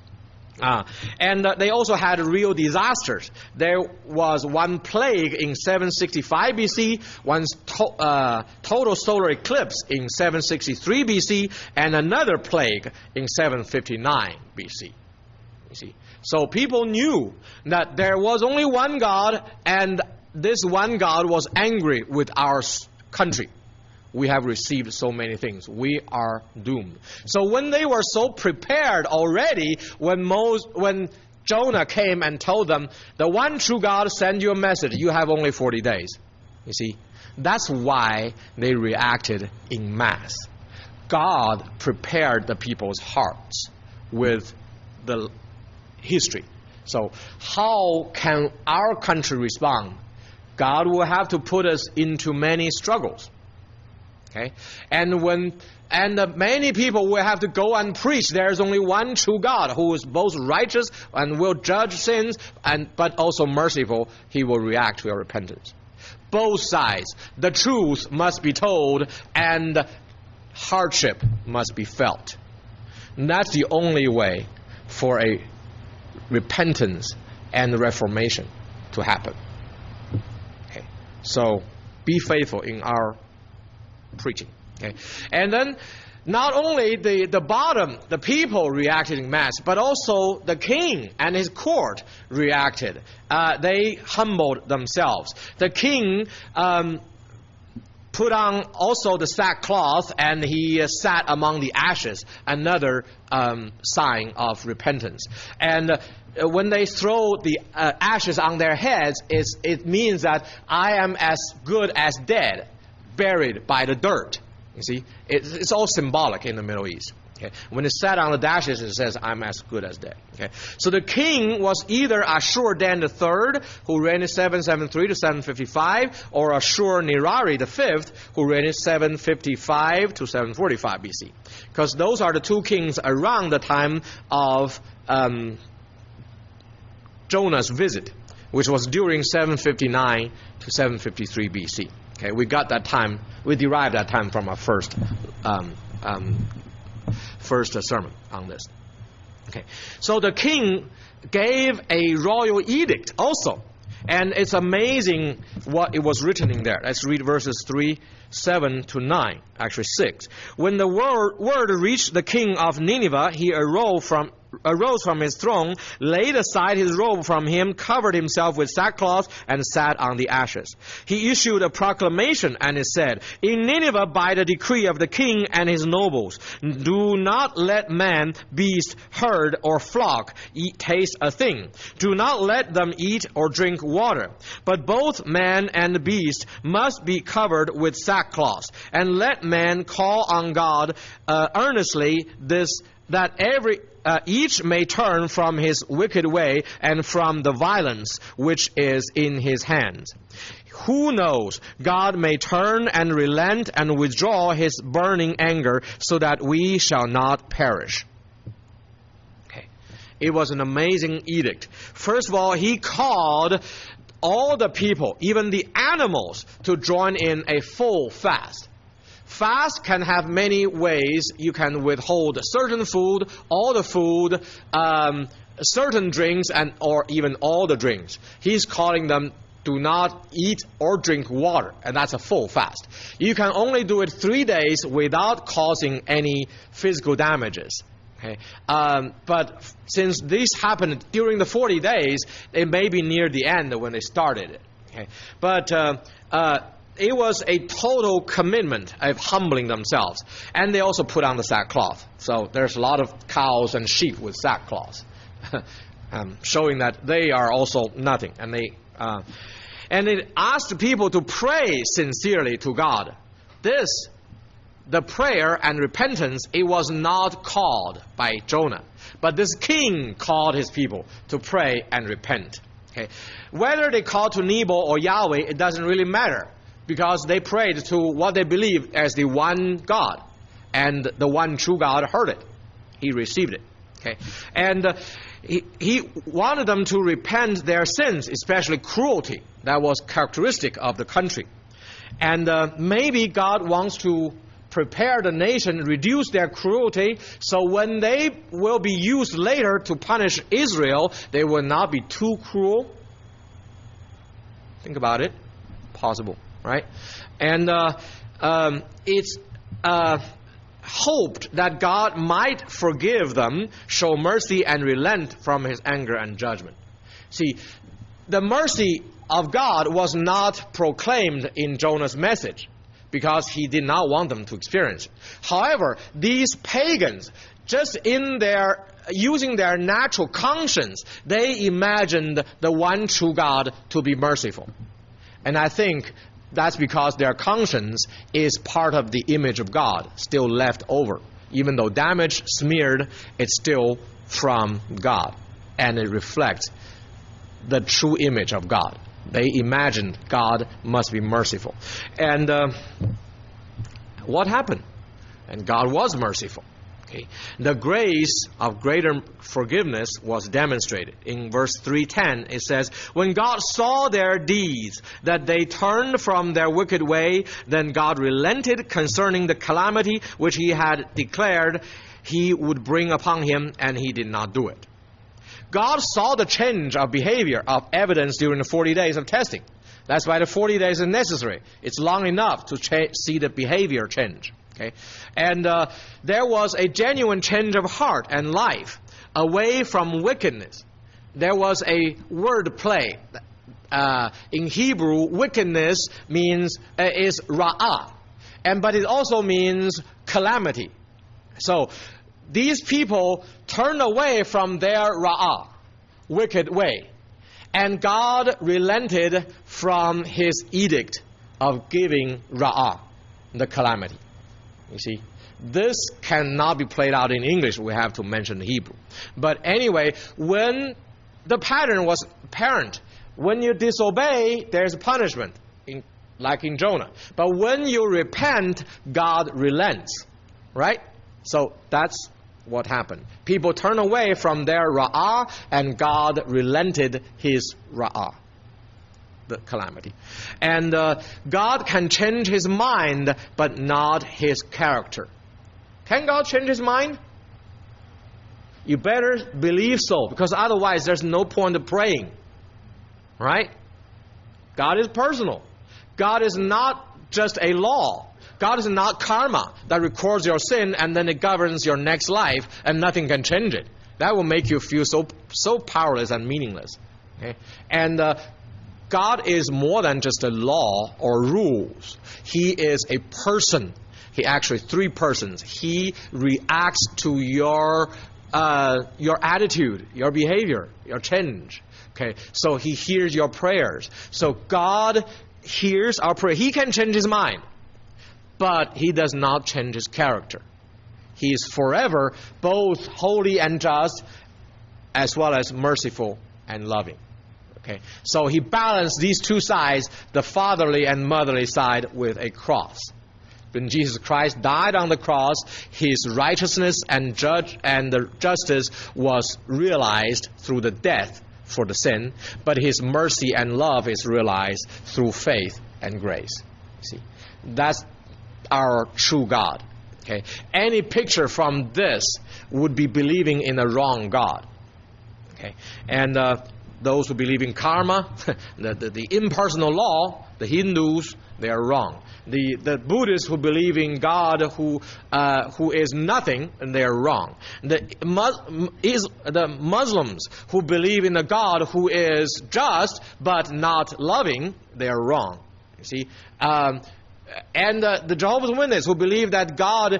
And they also had real disasters. There was one plague in 765 BC, one total solar eclipse in 763 BC, and another plague in 759 BC. You see? So people knew that there was only one God, and this one God was angry with our country. We have received so many things. We are doomed. So when they were so prepared already, when Jonah came and told them, the one true God sent you a message, you have only 40 days. You see, that's why they reacted in mass. God prepared the people's hearts with the history. So how can our country respond? God will have to put us into many struggles. Okay? And many people will have to go and preach there is only one true God who is both righteous and will judge sins, but also merciful. He will react to your repentance. Both sides. The truth must be told and hardship must be felt. And that's the only way for a repentance and reformation to happen. Okay. So be faithful in our preaching. Okay. And then not only the people reacted in mass, but also the king and his court reacted. They humbled themselves. The king put on also the sackcloth, and he sat among the ashes, another sign of repentance. And when they throw the ashes on their heads, it means that I am as good as dead, buried by the dirt. You see, it's all symbolic in the Middle East. Okay. When it sat on the ashes, it says, I'm as good as dead. Okay. So the king was either Ashur-dan III, who reigned 773 to 755, or Ashur-nirari V, who reigned 755 to 745 BC. Because those are the two kings around the time of Jonah's visit, which was during 759 to 753 BC. Okay, we got that time. We derived that time from our first sermon on this. Okay. So the king gave a royal edict also. And it's amazing what it was written in there. Let's read verses 3, 7 to 9, actually 6. When the word reached the king of Nineveh, he arose from his throne, laid aside his robe from him, covered himself with sackcloth, and sat on the ashes. He issued a proclamation, and it said, "In Nineveh, by the decree of the king and his nobles, do not let man, beast, herd, or flock taste a thing. Do not let them eat or drink water. But both man and beast must be covered with sackcloth. And let man call on God earnestly that each may turn from his wicked way and from the violence which is in his hands. Who knows? God may turn and relent and withdraw his burning anger so that we shall not perish." Okay. It was an amazing edict. First of all, he called all the people, even the animals, to join in a full fast. Fast can have many ways. You can withhold certain food, all the food, certain drinks, or even all the drinks. He's calling them do not eat or drink water, and that's a full fast. You can only do it 3 days without causing any physical damages. Okay. But since this happened during the 40 days, it may be near the end when they started it. Okay. But it was a total commitment of humbling themselves. And they also put on the sackcloth. So there's a lot of cows and sheep with sackcloth, showing that they are also nothing. And it asked people to pray sincerely to God. The prayer and repentance, it was not called by Jonah. But this king called his people to pray and repent. Okay. Whether they called to Nebo or Yahweh, it doesn't really matter, because they prayed to what they believed as the one God. And the one true God heard it. He received it. Okay. And he wanted them to repent their sins, especially cruelty. That was characteristic of the country. And maybe God wants to prepare the nation, reduce their cruelty, so when they will be used later to punish Israel, they will not be too cruel. Think about it. Possible, right? And it's hoped that God might forgive them, show mercy, and relent from his anger and judgment. See, the mercy of God was not proclaimed in Jonah's message, because he did not want them to experience it. However, these pagans, just using their natural conscience, they imagined the one true God to be merciful. And I think that's because their conscience is part of the image of God, still left over. Even though damage smeared, it's still from God. And it reflects the true image of God. They imagined God must be merciful. And what happened? And God was merciful. Okay. The grace of greater forgiveness was demonstrated. In verse 3:10, it says, "When God saw their deeds, that they turned from their wicked way, then God relented concerning the calamity which he had declared he would bring upon him, and he did not do it." God saw the change of behavior of evidence during the 40 days of testing. That's why the 40 days is necessary. It's long enough to see the behavior change. Okay? And there was a genuine change of heart and life away from wickedness. There was a word play. In Hebrew, wickedness is ra'ah. But it also means calamity. So these people turned away from their ra'ah, wicked way. And God relented from his edict of giving ra'ah, the calamity. You see, this cannot be played out in English. We have to mention Hebrew. But anyway, when the pattern was apparent, when you disobey, there's a punishment, like in Jonah. But when you repent, God relents. Right? So that's what happened. People turn away from their ra'ah, and God relented his ra'ah, the calamity. And God can change his mind, but not his character. Can God change his mind? You better believe so, because otherwise there's no point of praying. Right? God is personal. God is not just a law. God is not karma that records your sin and then it governs your next life and nothing can change it. That will make you feel so powerless and meaningless. Okay? And God is more than just a law or rules. He is a person. He actually 3 persons. He reacts to your attitude, your behavior, your change. Okay, so He hears your prayers. So God hears our prayer. He can change His mind, but He does not change His character. He is forever both holy and just, as well as merciful and loving. Okay, so He balanced these 2 sides, the fatherly and motherly side, with a cross. When Jesus Christ died on the cross, His righteousness and the justice was realized through the death for the sin, but His mercy and love is realized through faith and grace. See, that's our true God. Okay, any picture from this would be believing in a wrong God. Okay, and those who believe in karma, the impersonal law, the Hindus, they are wrong. The Buddhists who believe in God who is nothing, and they are wrong. The Muslims who believe in a God who is just but not loving, they are wrong. You see, and the Jehovah's Witnesses who believe that God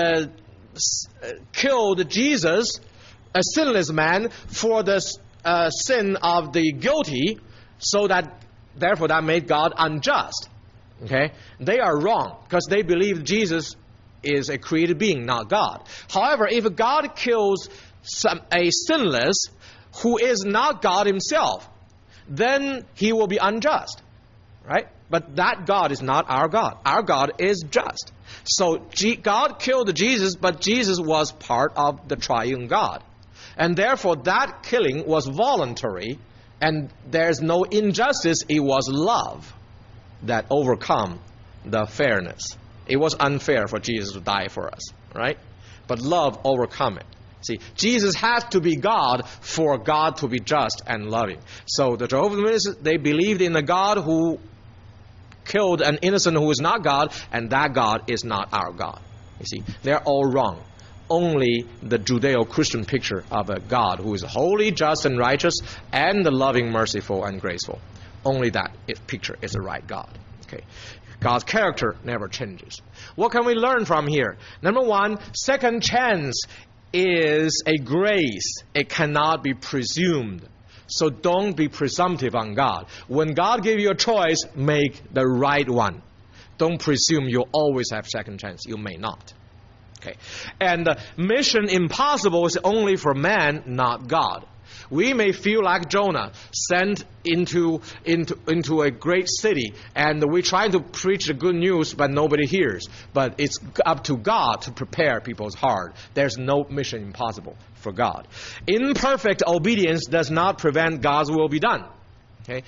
killed Jesus, a sinless man, for the sin of the guilty, so that therefore that made God unjust. Okay, they are wrong because they believe Jesus is a created being, not God. However, if God kills a sinless who is not God Himself, then He will be unjust, right? But that God is not our God. Our God is just. So God killed Jesus, but Jesus was part of the triune God, and therefore that killing was voluntary, and there's no injustice. It was love that overcome the fairness. It was unfair for Jesus to die for us, right? But love overcome it. See, Jesus has to be God for God to be just and loving. So the Jehovah's Witnesses, they believed in a God who killed an innocent who is not God, and that God is not our God. You see, they're all wrong. Only the Judeo-Christian picture of a God who is holy, just, and righteous, and loving, merciful, and graceful. Only that picture is the right God. Okay, God's character never changes. What can we learn from here? Number 1, second chance is a grace. It cannot be presumed. So don't be presumptive on God. When God gives you a choice, make the right one. Don't presume you'll always have second chance. You may not. Okay, and mission impossible is only for man, not God. We may feel like Jonah, sent into a great city, and we try to preach the good news, but nobody hears. But it's up to God to prepare people's heart. There's no mission impossible for God. Imperfect obedience does not prevent God's will be done. Okay,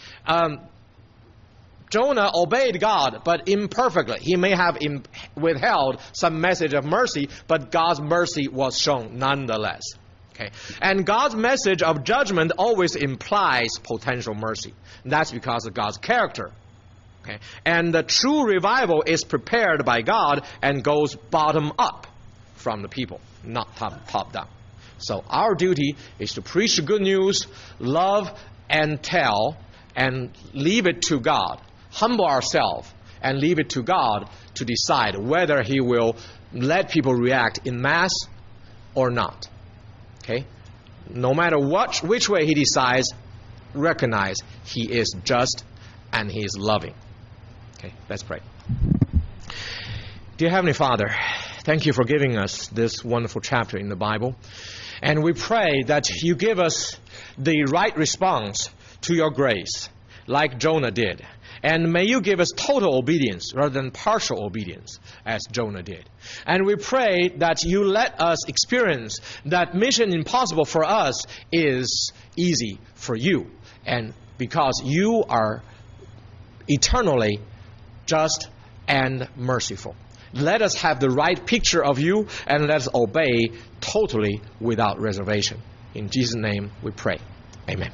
Jonah obeyed God, but imperfectly. He may have withheld some message of mercy, but God's mercy was shown nonetheless. Okay. And God's message of judgment always implies potential mercy. That's because of God's character. Okay. And the true revival is prepared by God and goes bottom up from the people, not top down. So our duty is to preach the good news, love and tell, and leave it to God. Humble ourselves and leave it to God to decide whether He will let people react in mass or not. Okay? No matter which way He decides, recognize He is just and He is loving. Okay, let's pray. Dear Heavenly Father, thank You for giving us this wonderful chapter in the Bible. And we pray that You give us the right response to Your grace, like Jonah did. And may You give us total obedience rather than partial obedience, as Jonah did. And we pray that You let us experience that mission impossible for us is easy for You. And because You are eternally just and merciful. Let us have the right picture of You, and let us obey totally without reservation. In Jesus' name we pray. Amen.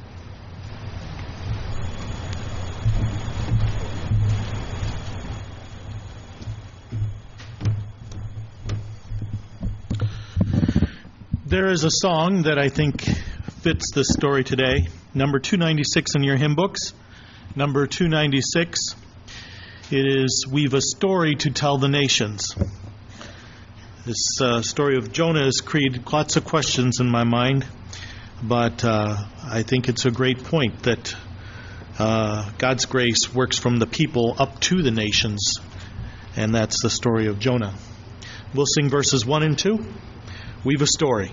There is a song that I think fits this story today. Number 296 in your hymn books. Number 296. It is, "We've a story to tell the nations." This story of Jonah has created lots of questions in my mind, but I think it's a great point that God's grace works from the people up to the nations, and that's the story of Jonah. We'll sing verses 1 and 2. We've a story.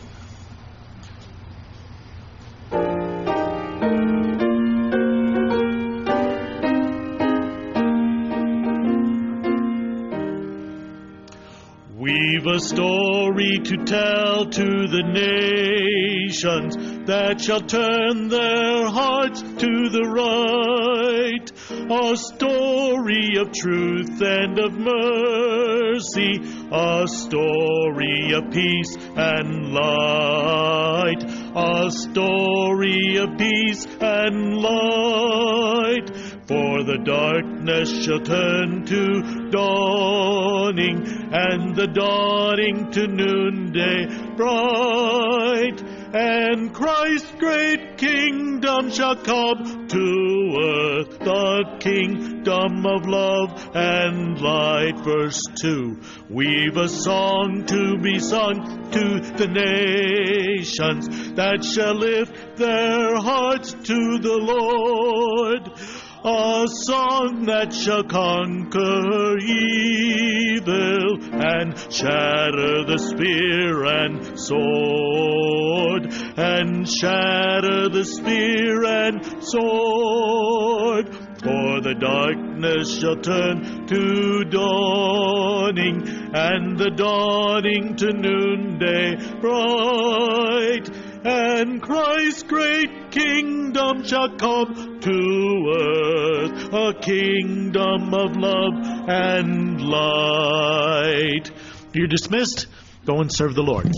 We've a story to tell to the nations that shall turn their hearts to the right. A story of truth and of mercy, a story of peace and light, a story of peace and light. For the darkness shall turn to dawning, and the dawning to noonday bright. And Christ's great kingdom shall come to earth, the kingdom of love and light. Verse 2, we've a song to be sung to the nations that shall lift their hearts to the Lord. A song that shall conquer evil and shatter the spear and sword, and shatter the spear and sword. For the darkness shall turn to dawning, and the dawning to noonday bright. And Christ's great kingdom shall come to earth, a kingdom of love and light. You're dismissed. Go and serve the Lord.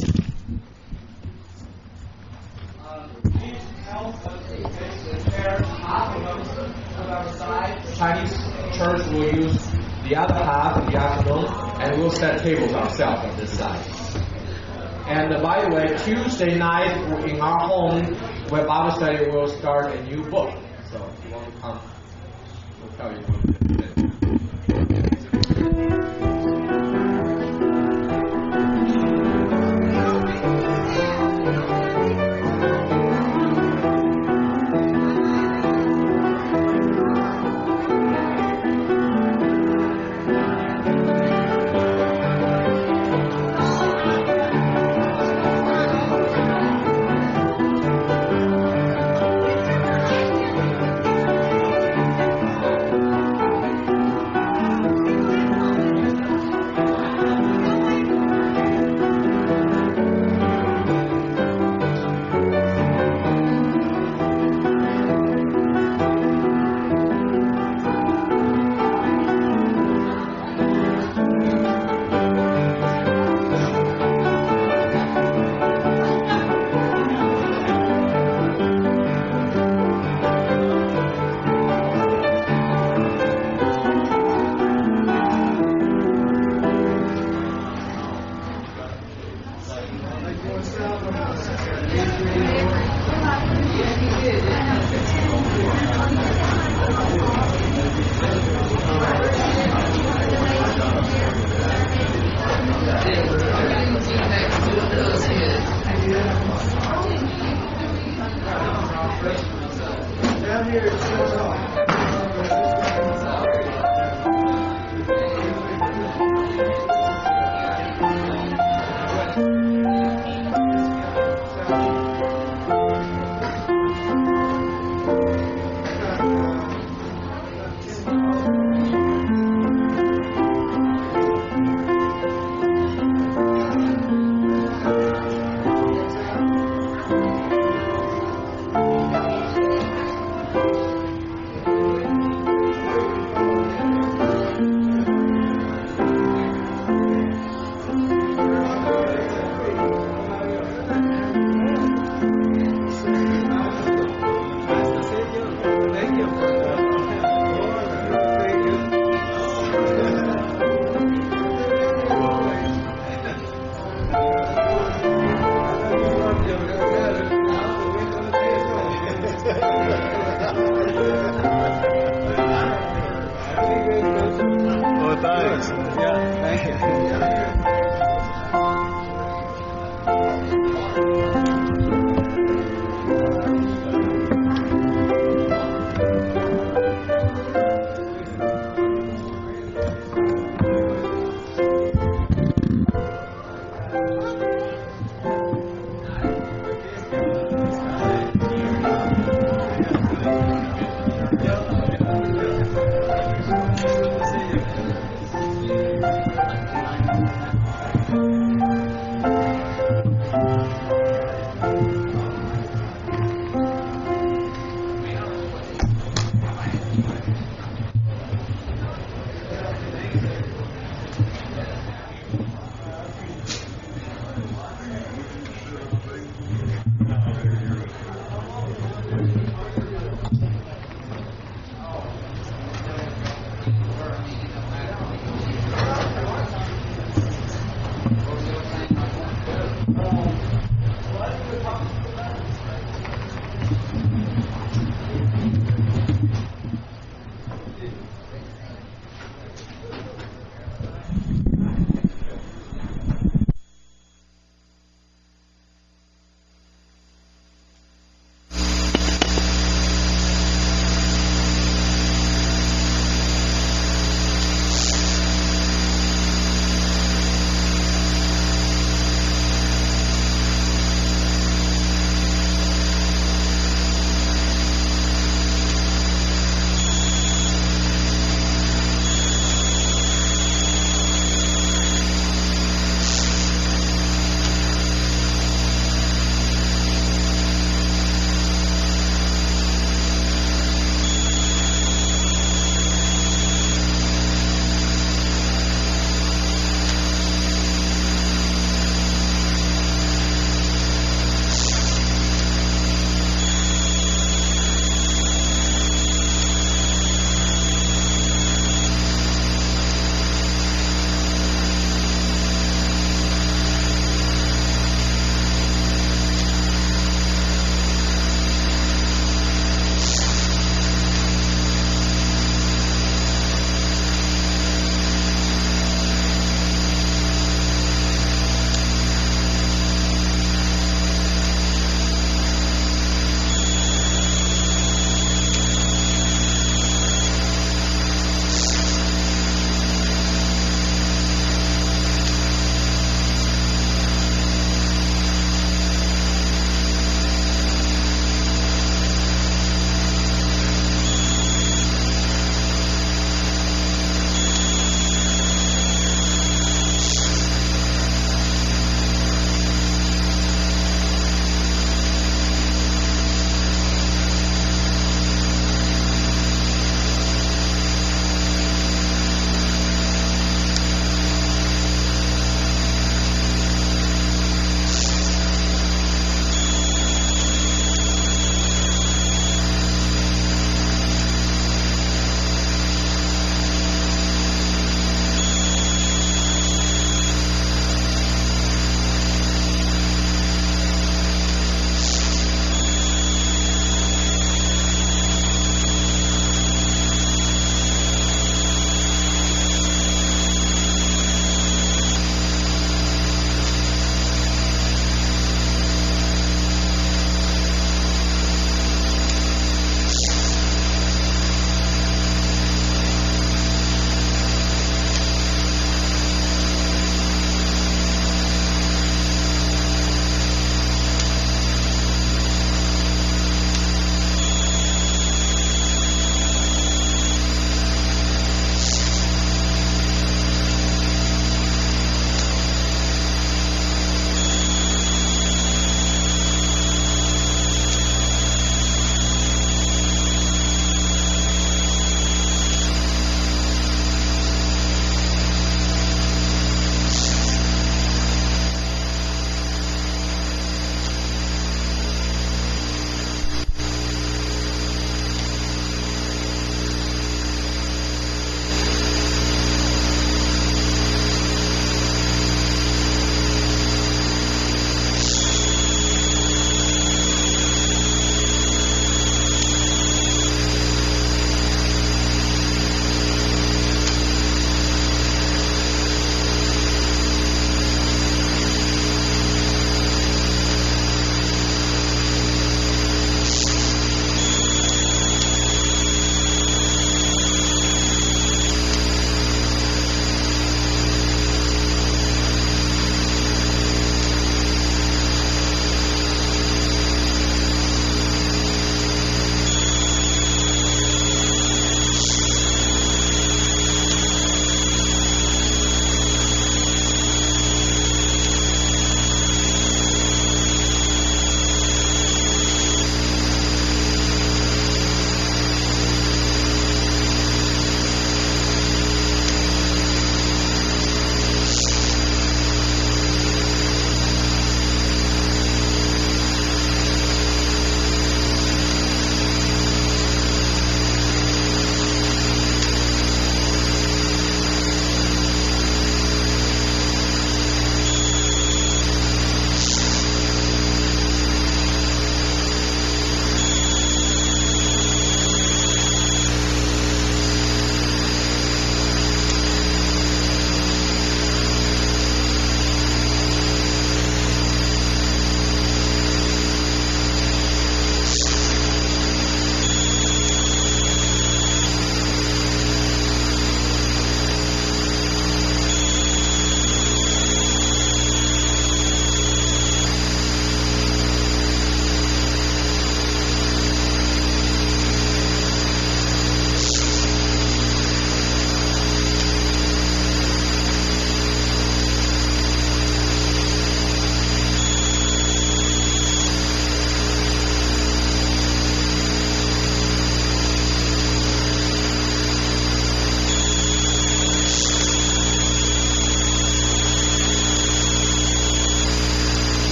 Please help us to take the chair half of our side. The Chinese church will use the other half in the afternoon, and we'll set tables ourselves on this side. And by the way, Tuesday night in our home, where Bible study will start a new book. So if you want to come, we'll tell you when to fit. Down here,